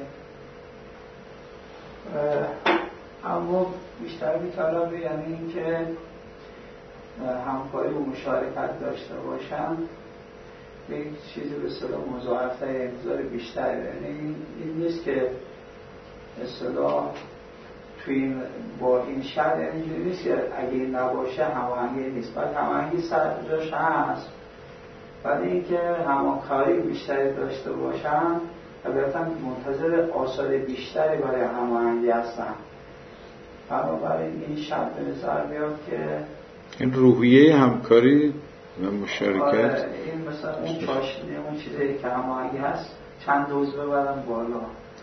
Speaker 3: اما بیشتر بی‌طلبه، یعنی این که همکاری و مشارکت داشته باشن به یک چیزی به اصطلاح مضاعفه انتظار بیشتره. یعنی این نیست که اصطلاح توی این با این شرط اینجوری نیست که اگه این نباشه هماهنگی نیست، باید هماهنگی سر جاش هست، ولی اینکه همکاری بیشتری داشته باشن البته منتظر آثار بیشتری برای هماهنگی هستن. بنابراین این شرط به نظر میاد که
Speaker 1: این روحیه همکاری و مشارکت،
Speaker 3: این مثلا اون چاشنی اون چیزی که هماهنگی هست چند روز ببرن بالا.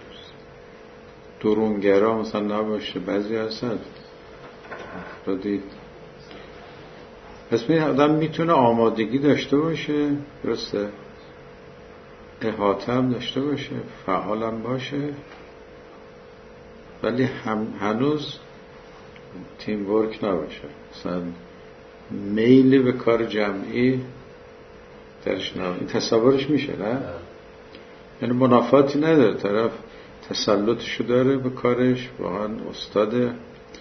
Speaker 1: درونگرا مثلا نباشه، بعضی هستن افرادی. پس آدم میتونه آمادگی داشته باشه، درسته، احاطه هم داشته باشه، فعال هم باشه، ولی هنوز تیم ورک نباشه، مثلا میل به کار جمعی درش نباشه. این تصورش میشه نه؟ یعنی منافاتی نداره، طرف تسلطشو داره به کارش، واقعا استاد،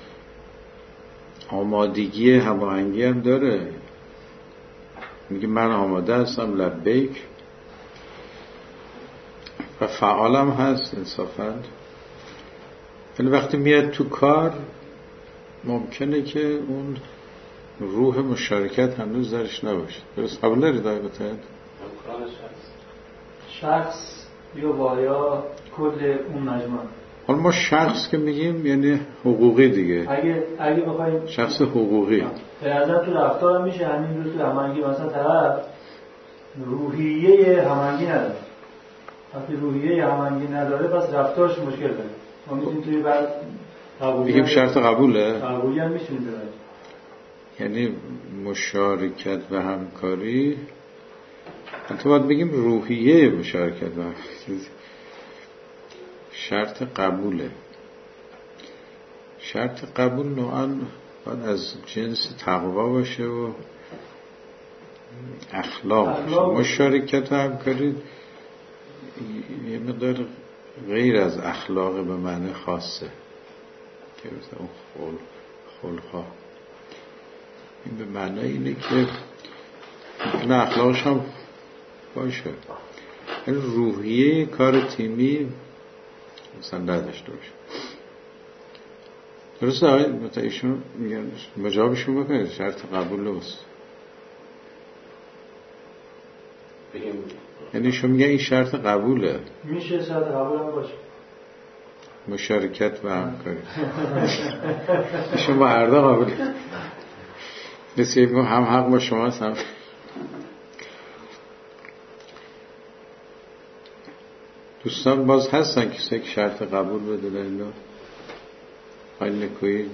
Speaker 1: آمادگی هماهنگی هم داره، میگه من آماده هستم لبیک، و فعالم هست انصافاً. ولی وقتی میاد تو کار ممکنه که اون روح مشارکت هنوز درش نباشه. درست قبول داری دایبتاید؟
Speaker 2: شخص یا کل اون مجموعه.
Speaker 1: حالا ما شخص که میگیم یعنی حقوقی دیگه،
Speaker 2: اگه بخوایم
Speaker 1: شخص حقوقی
Speaker 2: به نظر تو رفتار هم میشه همین رو تو هماهنگی، مثلا طرف روحیه هماهنگی نداره، وقتی روحیه هماهنگی نداره پس رفتارش مشکل داره. ما میتونیم توی بعد
Speaker 1: بگیم شرط قبوله،
Speaker 2: قبولی هم میتونیم ببریم،
Speaker 1: یعنی مشارکت و همکاری. حتی باید بگیم روحیه مشارکت و همکاری شرط قبوله. شرط قبول نوعاً باید از جنس تقوا باشه و اخلاق باشه. مشارکت و همکاری یه مقدار غیر از اخلاق به معنی خاصه که مثلا خلقها، این به معنی اینه که این اخلاقش هم باشه، این روحیه کار تیمی مثلا نداشته باشه. درسته آقای مثلا ایشون میگن مجابشون بکنید شرط قبول است، یعنی ایشون میگن این شرط قبوله،
Speaker 2: میشه شرط قبول هم باشه
Speaker 1: مشارکت و همکاری. ایشون با هر دو قبوله، مثل هم حق با شما هست هم. دوستان باز هستن کسی که شرط قبول بدونه اینا خیلی نکویی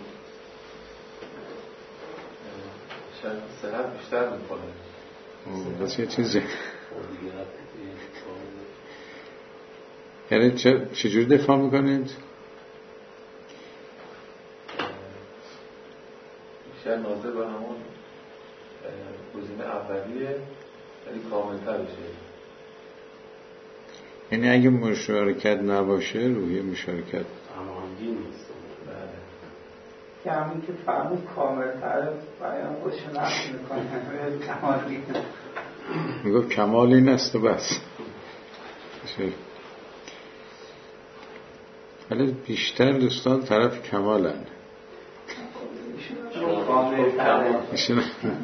Speaker 5: شرط صحت بیشتر میکنه
Speaker 1: بس یه چیزه یعنی چجوری دفاع میکنید؟
Speaker 5: بیشتر ناظر به همون گزینه اولیه ولی کاملتر بشه.
Speaker 1: یعنی اگه مشارکت نباشه روحیه مشارکت
Speaker 6: هماهنگی نیست.
Speaker 3: که همین که فهمید کاملتر بیان خودشون نفت میکنه کمالی
Speaker 1: میگفت کمال این است و بس. ولی بیشتر دوستان طرف کمالن.
Speaker 3: کاملتر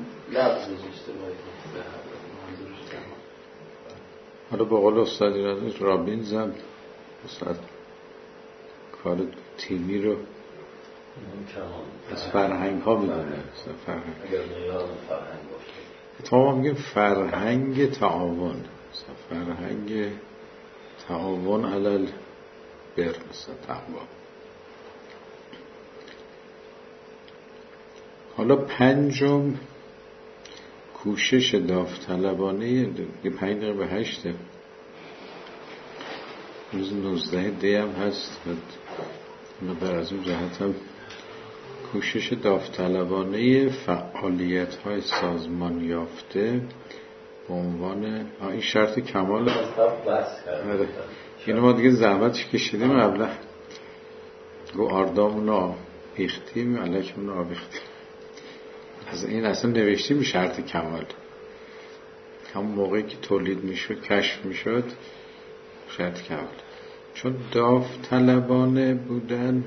Speaker 1: حالا با قول استاد رابینز هم استاد کار تیمی رو از فرهنگ ها میدونه.
Speaker 4: اگر معیار فرهنگ باشه
Speaker 1: تا ما میگیم فرهنگ تعاون، فرهنگ تعاون علل بر مثلا تقوا. حالا پنجم کوشش داوطلبانه 5 دقیقه به 8 روز 19 دی هم هست و در از اون جهت هم کوشش داوطلبانه فعالیت های سازمان یافته به عنوان این شرط کمال اینو ما دیگه زحمتش کشیدیم قبلا گو آردامون آبیختیم علکمون آبیختیم از این اصلا نوشتیم شرط کمال همون موقعی که تولید میشد کشف میشد شرط کمال چون داوطلبانه بودن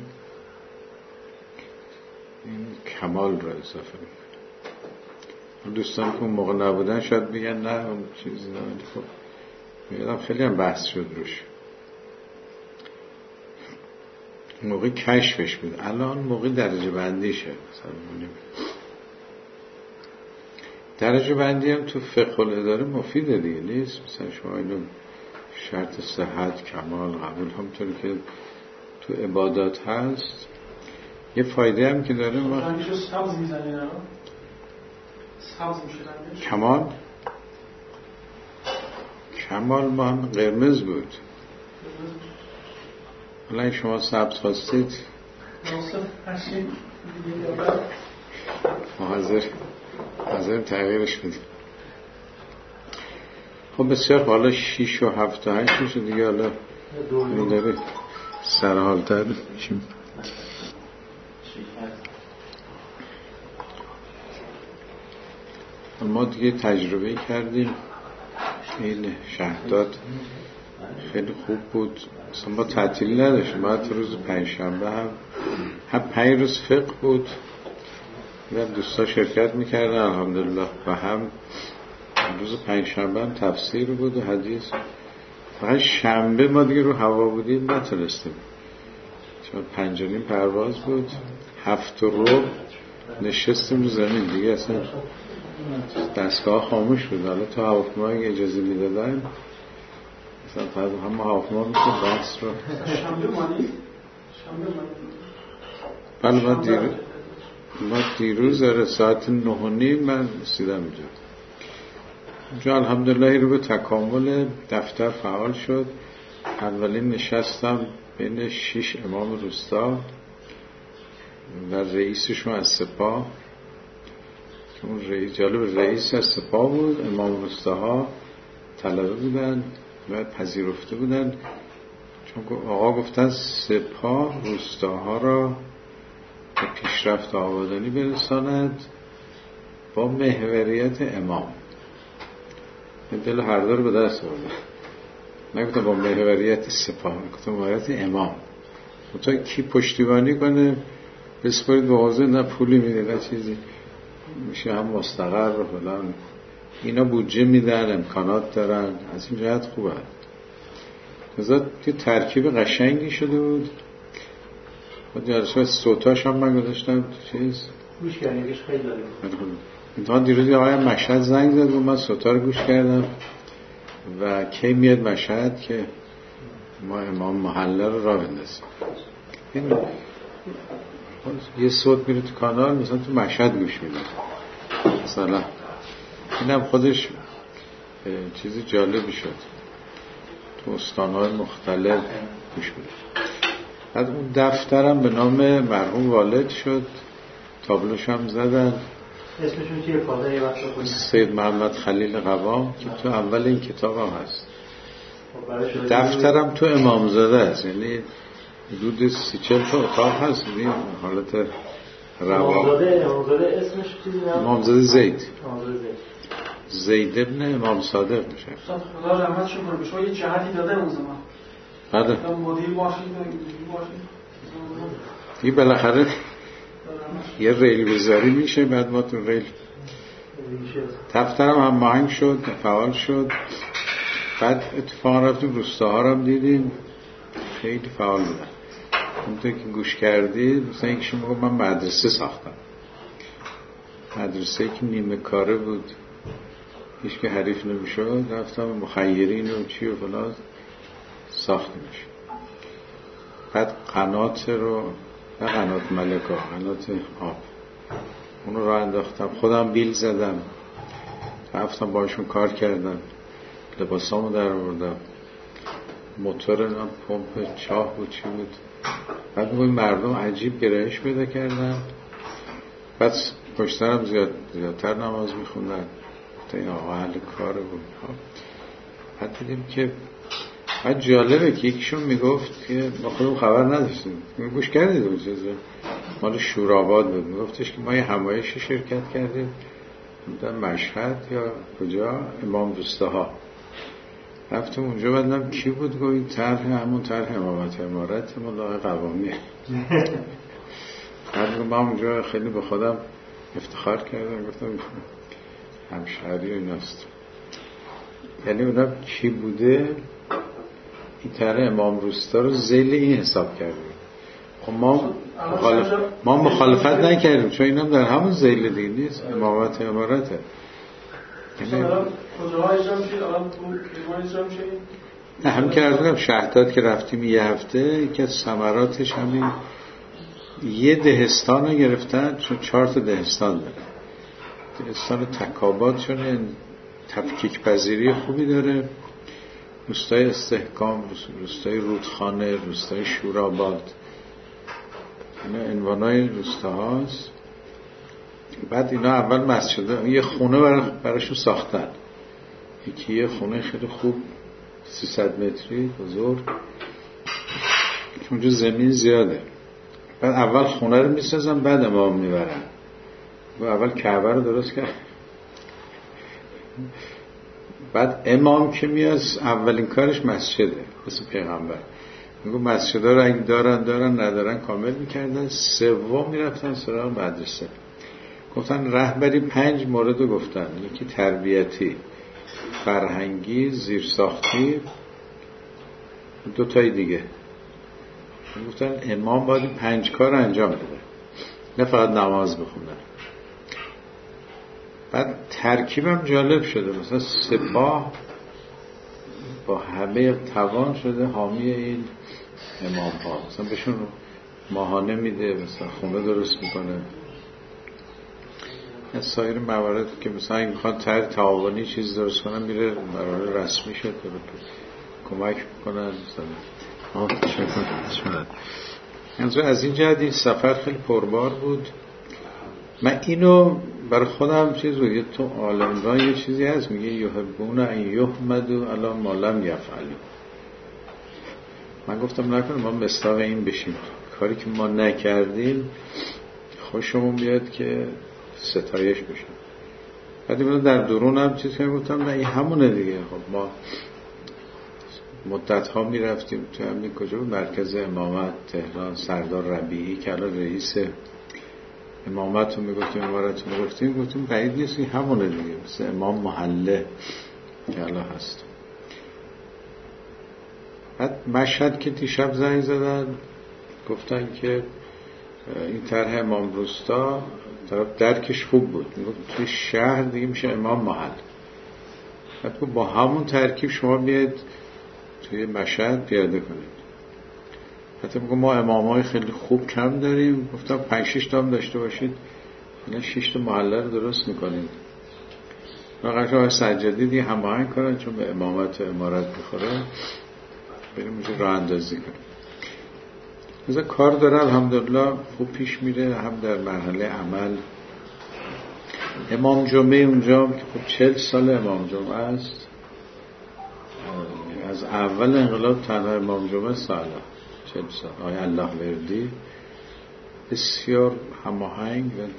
Speaker 1: این کمال رو اضافه میکنه. دوستان که اون موقع نبودن شاید بگن نه اون چیزی نبود. خب میگم خیلی هم بحث شد روش. موقع کشفش بود الان موقع درجه بندیشه. مثلا درجه بندی هم تو فقه الاداره مفیده دیگه نیست. مثلا شما اینو شرط صحت کمال قبول همونطوری که تو عبادات هست یه فایده هم که داره ما
Speaker 7: سبز میزنه سبز میشه
Speaker 1: کمال ما هم قرمز بود. حالا شما سبز خواستید حاضر تغییرش بدیم. خب بسیار حالا 6 و 7 و 8 میشه دیگه. حالا این داره سرحالتر میشیم. ما دیگه تجربه کردیم این شهداد خیلی خوب بود. مثلا ما تعطیلی نداشتیم. ما حتی روز پنجشنبه هم 5 روز فقه بود و دوستا شرکت میکردن الحمدلله و هم روز پنجشنبه هم تفسیر بود و حدیث. فقط شنبه ما دیگه رو هوا بودیم نتونستیم چون 5:30 پرواز بود. 7:15 نشستیم رو زمین دیگه اصلا دستگاه خاموش بود. حالا تا هواپیما اگه اجازه میدادن مثلا فرض هم هواپیما میشه بحث رو بله ما دیروز ساعت 9:30 من رسیدم اینجا الحمدلله رو به تکامل دفتر فعال شد. اولین نشستم بین 6 امام روستا و رئیسشون از سپاه که اون رئیس جالب رئیس از سپاه بود. امام روستاها طلبه بودن و پذیرفته بودن چون آقا گفتن سپاه روستاها را به پیشرفت آبادانی برساند با محوریت امام. دل هر دو رو به دست آورد. نگفتم با محوریت سپاه، گفتم محوریت امام. تو کی پشتیبانی کنه بسپارید به حوزه نه پولی میده نه چیزی میشه هم مستقر و فلان. اینا بودجه میدن امکانات دارن از این جهت خوبه. مثلا که ترکیب قشنگی شده بود. و جلسه صوتاش هم من گذاشتم چیز
Speaker 2: گوش کردنش خیلی داره.
Speaker 1: امتحان دیروزی آقای مشهد زنگ زد و من صوتا رو گوش کردم و کی میاد مشهد که ما امام محله رو راه بندازیم. یه صوت میره تو کانال مثلا تو مشهد گوش میده مثلا. اینم خودش چیزی جالبی شد. تو استان‌های مختلف گوش میدن. بعد اون دفترم به نام مرحوم والد شد، تابلوش هم زدن.
Speaker 2: اسمشون چیه فاضل یه وقت بکنید؟
Speaker 1: سید محمد خلیل قوام که تو اول این کتاب هم هست. دفترم تو امامزاده است، یعنی حدود 30-40 تا اتاق هست. این حالت
Speaker 2: امامزاده اسمش چیزی نه؟
Speaker 1: امامزاده زید ابن امام صادق میشه.
Speaker 7: خدا رحمتشون کنه، به شما یه جهتی داده اون زمان.
Speaker 1: بله.
Speaker 7: مدیر باشید.
Speaker 1: این بالاخره یه ریل گذاری میشه، بعد ما تو ریل دفترم هم مهنگ شد، فعال شد. بعد اتفاقا رفتیم روستاها رو هم دیدیم، خیلی فعال بودن. اونطور که گوش کردید مثلا یکیشون میگه من مدرسه ساختم، مدرسه که نیمه کاره بود، هیچ که حریف نمیشد، رفتم مخیرین و چی و فلان ساختیمش. بعد قنات رو نه قنات ملکا، قنات آب، اونو رو انداختم، خودم بیل زدم، رفتم باشون کار کردم، لباسامو در آوردم، موتور پمپ چاه بود چی بود. بعد این مردم عجیب گرایش پیدا کردن. بعد پشترم زیادتر نماز میخوندن، تا این آقا اهل کار بود. بعد دیدیم که بعد جالبه که یکیشون میگفت که ما خودمون خبر نداشتیم، گوش کردید اون چیزه، مال شوراباد بود، میگفتش که ما یه همایشی شرکت کردیم در مشهد یا کجا، امام روستاها، رفتم اونجا. بعدم کی بود؟ گوید طرح همون طرح امامت امارت مولا قوامیه. بعد من اونجا خیلی به خودم افتخار کردم، گفتم همشهری ایناست. یعنی اونم کی بوده؟ این طرح امام روستا رو ذیل این حساب کردیم. خب ما مخالفت نکردیم، چون اینم در همون ذیل دیگه نیست، امامت امارته.
Speaker 7: کجاها اجرا میشه؟ الان اجرا میشه؟
Speaker 1: نه هم کردم شهداد که رفتیم یه هفته، یکی از ثمراتش همین یه دهستان رو گرفتن، چون 4 تا دهستان داره. دهستان تکابات چون تفکیک پذیری خوبی داره، روستای استحکام، روستای رودخانه، روستای شوراباد، اینا عنوانای روستاهاست. بعد اینا اول مسجد یه خونه براشون ساختن، یکی یه خونه خیلی خوب 300 متری بزرگ، اونجا زمین زیاده. بعد اول خونه رو میسازن، بعد امام میبرن. و اول کعبه رو درست کرد، بعد امام که میاد اولین کارش مسجده، مثل پیغمبر میگو مسجدها رو اگه دارن ندارن کامل میکردن. سوم میرفتن سراغ مدرسه. گفتن رهبری 5 مورد رو گفتن، یکی تربیتی، فرهنگی، زیرساختی، 2 تای دیگه. گفتن امام باید 5 کار انجام بده، نه فقط نماز بخونن. بعد ترکیبم جالب شده، مثلا سپاه با همه توان شده حامی این امام ها، مثلا بهشون ماهانه میده، مثلا خونه درست میکنه. از سایر موارد که مثلا اگه میخواد طرح تعاونی چیز درست کنن، میره برای رسمی شد کمک میکنن مثلا. از این جهت این سفر خیلی پربار بود. من اینو برای خودم چیز بود، یه تو عالم را یه چیزی هست میگه یحبون ان یحمدوا علی ما لم یفعلوا. من گفتم نکنه ما مصداق این بشیم، کاری که ما نکردیم خوشمون بیاد که ستایش بشه. بعد من در درون هم چیز که گفتم نه این همونه دیگه. خب ما مدت ها می رفتیم تو همین کجا بود، مرکز امامت تهران، سردار ربیعی که الان رئیس امامت رو میگفتیم، امارت رو میگفتیم، گفتیم بعید نیست این همونه دیگه، مثل امام محله که الان هست. بعد مشهد که دیشب زنگ زدن گفتن که این طرح امام روستا طرف درکش خوب بود، میگفت توی شهر دیگه میشه امام محل. بعد با همون ترکیب شما بیاید توی مشهد پیاده کنید. حتی میگم ما امامای خیلی خوب کم داریم، گفتم 5-6 تا هم داشته باشید، اینا 6 تا محله رو درست میکنید. واقعا آقای سجادی دیگه هماهنگ کنن چون به امامت و امارت میخوره. بریم اونجا راه اندازی کنیم. مثلا کار داره الحمدلله خوب پیش میره، هم در مرحله عمل. امام جمعه اونجا که خب 40 سال امام جمعه است، از اول انقلاب تنها امام جمعه ساله 40 سال. آقای الله وردی بسیار هماهنگ و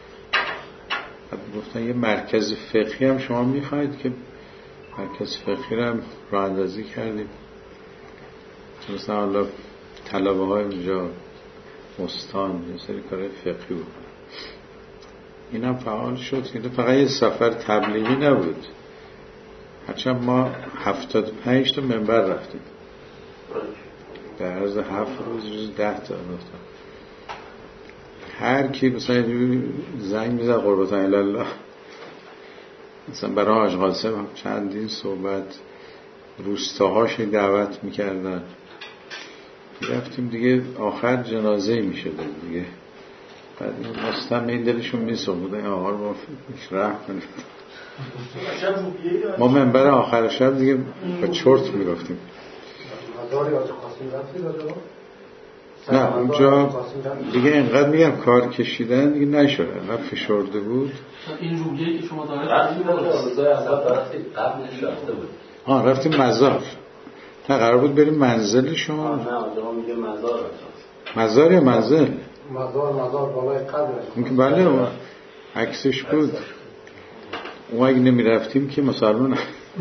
Speaker 1: گفتن یه مرکز فقهی هم شما میخواید که مرکز فقهی هم راه اندازی کردیم. مثلا حالا طلبه های اونجا مستان یه سری کارهای فقهی بود، این هم فعال شد. این فقط یه سفر تبلیغی نبود، هرچند ما 75 تا منبر رفتیم در عرض 7 روز 10 تا رفتم. هر کی مثلا زنگ میزد قربتان الله، مثلا برای حاج قاسم چندین صحبت، روستاهاش دعوت میکردن. رفتیم دیگه آخر جنازه میشده دیگه. بعد مستم این دلشون میسوخت بودن آقا رو رحم کنیم. ما منبر آخر شب دیگه با چرت میرفتیم. نه اونجا دیگه انقدر میگم کار کشیدن دیگه نشد، انقدر فشرده بود.
Speaker 7: این رویه که شما دارید
Speaker 1: رفتیم مزار. نه قرار بود بریم منزل شما.
Speaker 4: نه آدم میگه مزار.
Speaker 1: مزار یا منزل؟
Speaker 6: مزار بالای قبرش.
Speaker 1: اون که بله عکسش بود. اون اگه نمی رفتیم که مسلمان.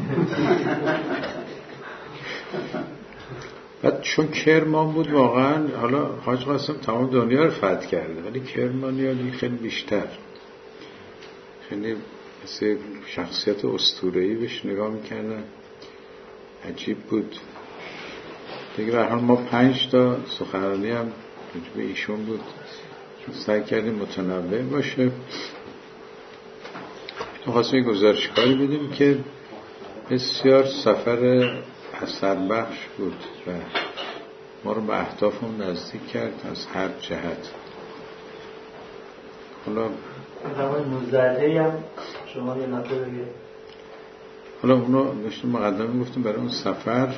Speaker 1: بعد چون کرمان بود واقعا، حالا حاج قاسم تمام دنیا رو فتح کرده ولی کرمانی ها خیلی بیشتر، خیلی مثل شخصیت اسطوره‌ای بهش نگاه میکردن. عجیب بود دیگه. به هر حال ما 5 تا سخنرانی هم به ایشون بود، سعی کردیم متنوع باشه. تو خواستیم گزارشکاری بدیم که بسیار سفر اثر بخش بود و ما رو به اهدافمون نزدیک کرد از هر جهت. حالا
Speaker 2: نوزده هم شما یه نقطه بگید.
Speaker 1: حالا اونو داشتیم مقدمه گفتیم برای اون سفر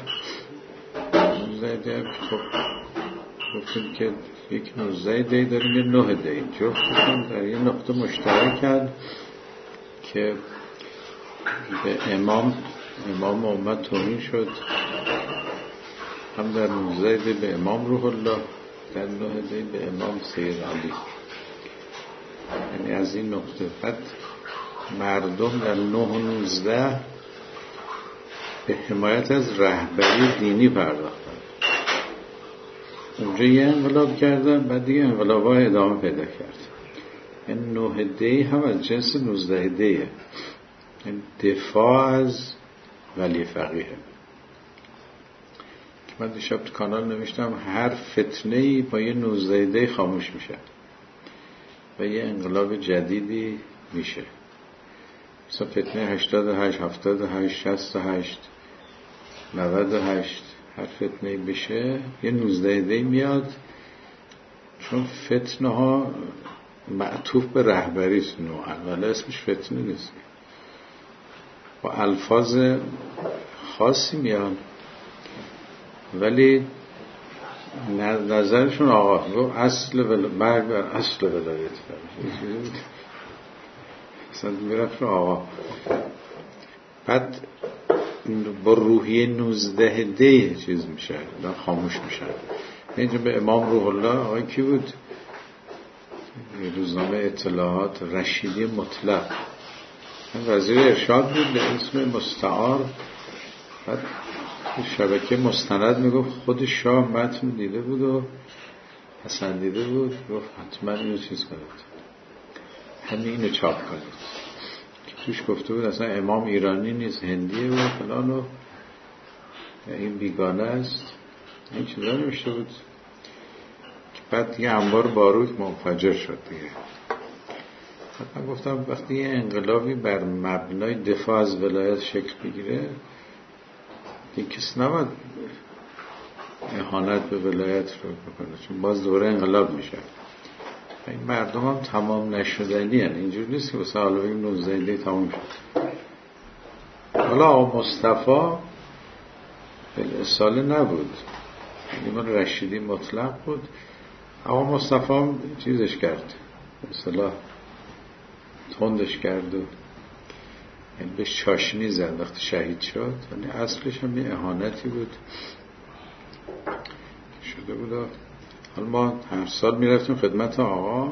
Speaker 1: 19 خب گفتیم که یک 19 دی داریم یه 9 دی جفتشون در یه نقطه مشترک کرد که به امام محمد توهین شد، هم در 19 دی به امام روح الله، در 9 دی به امام سید علی. یعنی از این نقطه بعد مردم در 9 و 19 به حمایت از رهبری دینی پرداختن. اونجا یه انقلاب کردن، بعد دیگه انقلاب‌ها ادامه پیدا کرد. این 9 دی هم از جنس 19 دیه، این دفاع از ولی فقیه. من دیشب تو کانال نوشتم هر فتنه‌ای با یه 19 دی خاموش میشه و یه انقلاب جدیدی میشه. مثلا فتنه 88 78 68 98 هر فتنه‌ای بشه یه 19 دی میاد، چون فتنه ها معطوف به رهبری است نوعا، ولی اسمش فتنه نیست، با الفاظ خاصی میاد ولی نظرشون آقا گفت اصل مرگ بر اصل ولایت اصلا میرفت آقا. بعد با روحیه 19 دی چیز میشه، خاموش میشه. اینجا به امام روح الله آقای کی بود؟ روزنامه اطلاعات رشیدی مطلق، وزیر ارشاد بود به اسم مستعار. بعد شبکه مستند میگفت خود شاه متن دیده بود و پسندیده بود، گفت حتما اینو چیز کنید، همین اینو چاپ کنید. توش گفته بود اصلا امام ایرانی نیست، هندیه و فلان و این بیگانه است، این چیزا نوشته بود. بعد دیگه انبار باروت منفجر شد دیگه. من گفتم وقتی یه انقلابی بر مبنای دفاع از ولایت شکل بگیره، این کسی نباید اهانت به ولایت رو بکنه، چون باز دوره انقلاب میشه. این مردم هم تمام نشدنی هن. اینجور نیست که بسه حالا بگیم 19 دی تمام شد. حالا آقا مصطفی اصاله نبود، یعنی من رشیدی مطلق بود. اما مصطفی هم چیزش کرد، اصطلاح تندش کرد و یعنی به چاشنی زد وقتی شهید شد. یعنی اصلش هم یه اهانتی بود شده بود. حالا ما هر سال میرفتیم خدمت آقا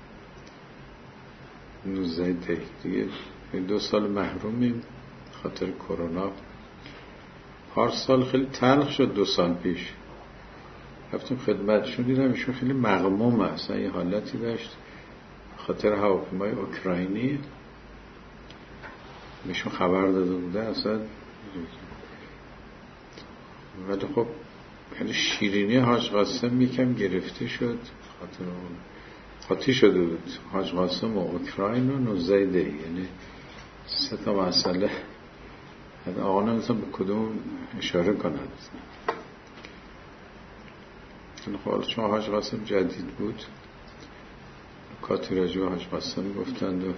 Speaker 1: 19 دیگه 2 سال محرومیم خاطر کرونا. پارسال خیلی تلخ شد 2 سال پیش رفتیم خدمتشون، دیدم ایشون خیلی مغموم است، یه حالتی داشت خاطر هواپیمای اوکراینی بهشون خبر داده بوده اصلا. ولی خب یعنی شیرینی حاج قاسم یکم گرفته شد خاطر اون خاطی شده بود حاج قاسم و اوکراین و نوزیده، یعنی 3 تا مسئله آقا نمیتونم به کدوم اشاره کنند. خب چون حاج قاسم جدید بود کاتی راجع به حاج قاسم گفتند و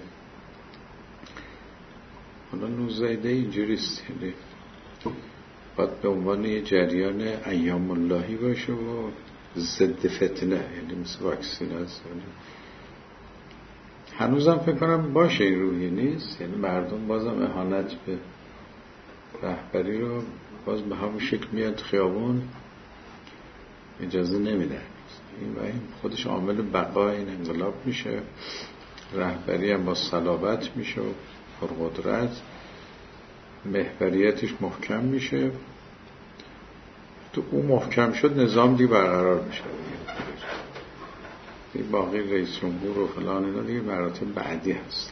Speaker 1: حالا نوزیده اینجوریست، یعنی باید به عنوان یه جریان ایام اللهی باشه و ضد فتنه، یعنی مثل واکسین هست. هنوزم فکر کنم باشه این روحی نیست، یعنی مردم بازم اهانت به رهبری رو باز به همون شکل میاد خیابون اجازه نمیدن. این خودش عامل بقای این انقلاب میشه، رهبری هم با صلابت میشه و پرقدرت، محوریتش محکم میشه. تو اون محکم شد نظام دیگه برقرار میشه دیگه باقی رئیس جمهور و فلان اینا دیگه مراتب بعدی هست.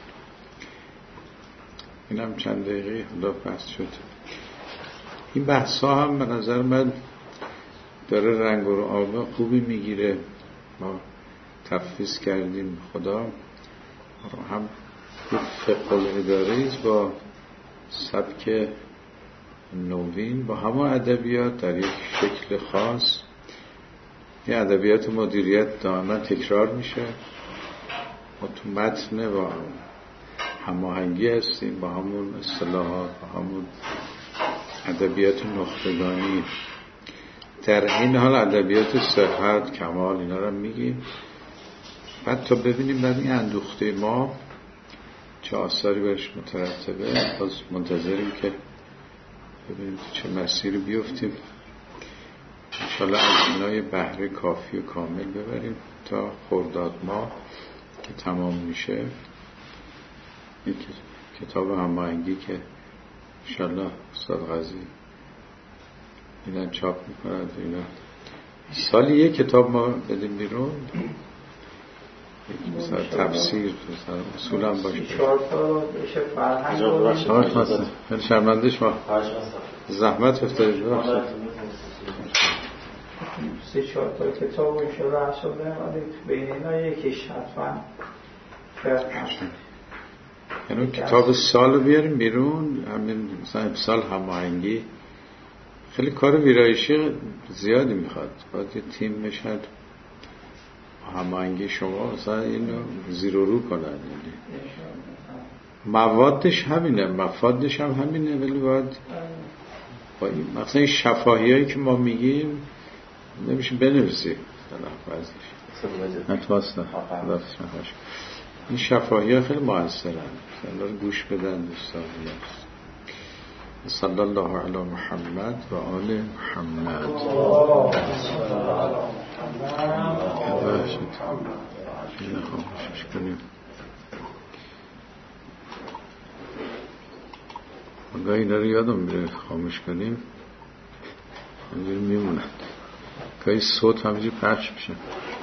Speaker 1: اینم چند دقیقه حالا بحث شد. این بحث ها هم به نظر من داره رنگ و آب خوبی میگیره. ما تفویض کردیم خدا هم فقه الاداری با سبک نوین با همون ادبیات در یک شکل خاص. این ادبیات مدیریت دائما تکرار میشه. ما تو متن با هماهنگی هستیم با همون اصطلاحات با همون ادبیات نخبگانی، در این حال ادبیات صحت کمال اینا رو میگیم. بعد تا ببینیم بعد این اندوخته ما چه آثاری برش مترتبه، باز منتظریم که ببینیم چه مسیری بیفتیم. انشاءالله از اینای بهره کافی و کامل ببریم تا خرداد ماه که تمام میشه. یک کتاب هماهنگی که انشاءالله استاد قاضی اینا چاپ میکنند، اینا سالی یک کتاب ما بدیم بیرون، مثلا تفسیر مثلا اصول هم باشه.
Speaker 3: 4 تا بشه فرهنگ
Speaker 1: خیلی شرمندهش ما زحمت افتادید ببخشید.
Speaker 3: 3-4 تا کتاب و انشاءالله حساب نمیدید بین اینا یکیش حتما
Speaker 1: یعنی کتاب سال رو بیاریم بیرون. همین مثلا امسال هماهنگی خیلی کار ویرایشی زیادی میخواد، باید یه تیم میشد هماهنگی شما مثلا اینو زیر و رو کنن. یعنی موادش همینه، مفادش هم همینه، ولی باید با این مثلا این شفاهی هایی که ما میگیم نمیشه بنویسیم این شفاهی ها خیلی مؤثرن، مثلا گوش بدن دوستان. صلی الله علی محمد و آل محمد. خاموشش کنیم. گاهی اینا رو یادم میره خاموش کنیم میمونند، گاهی صوت همینجور پخش میشه.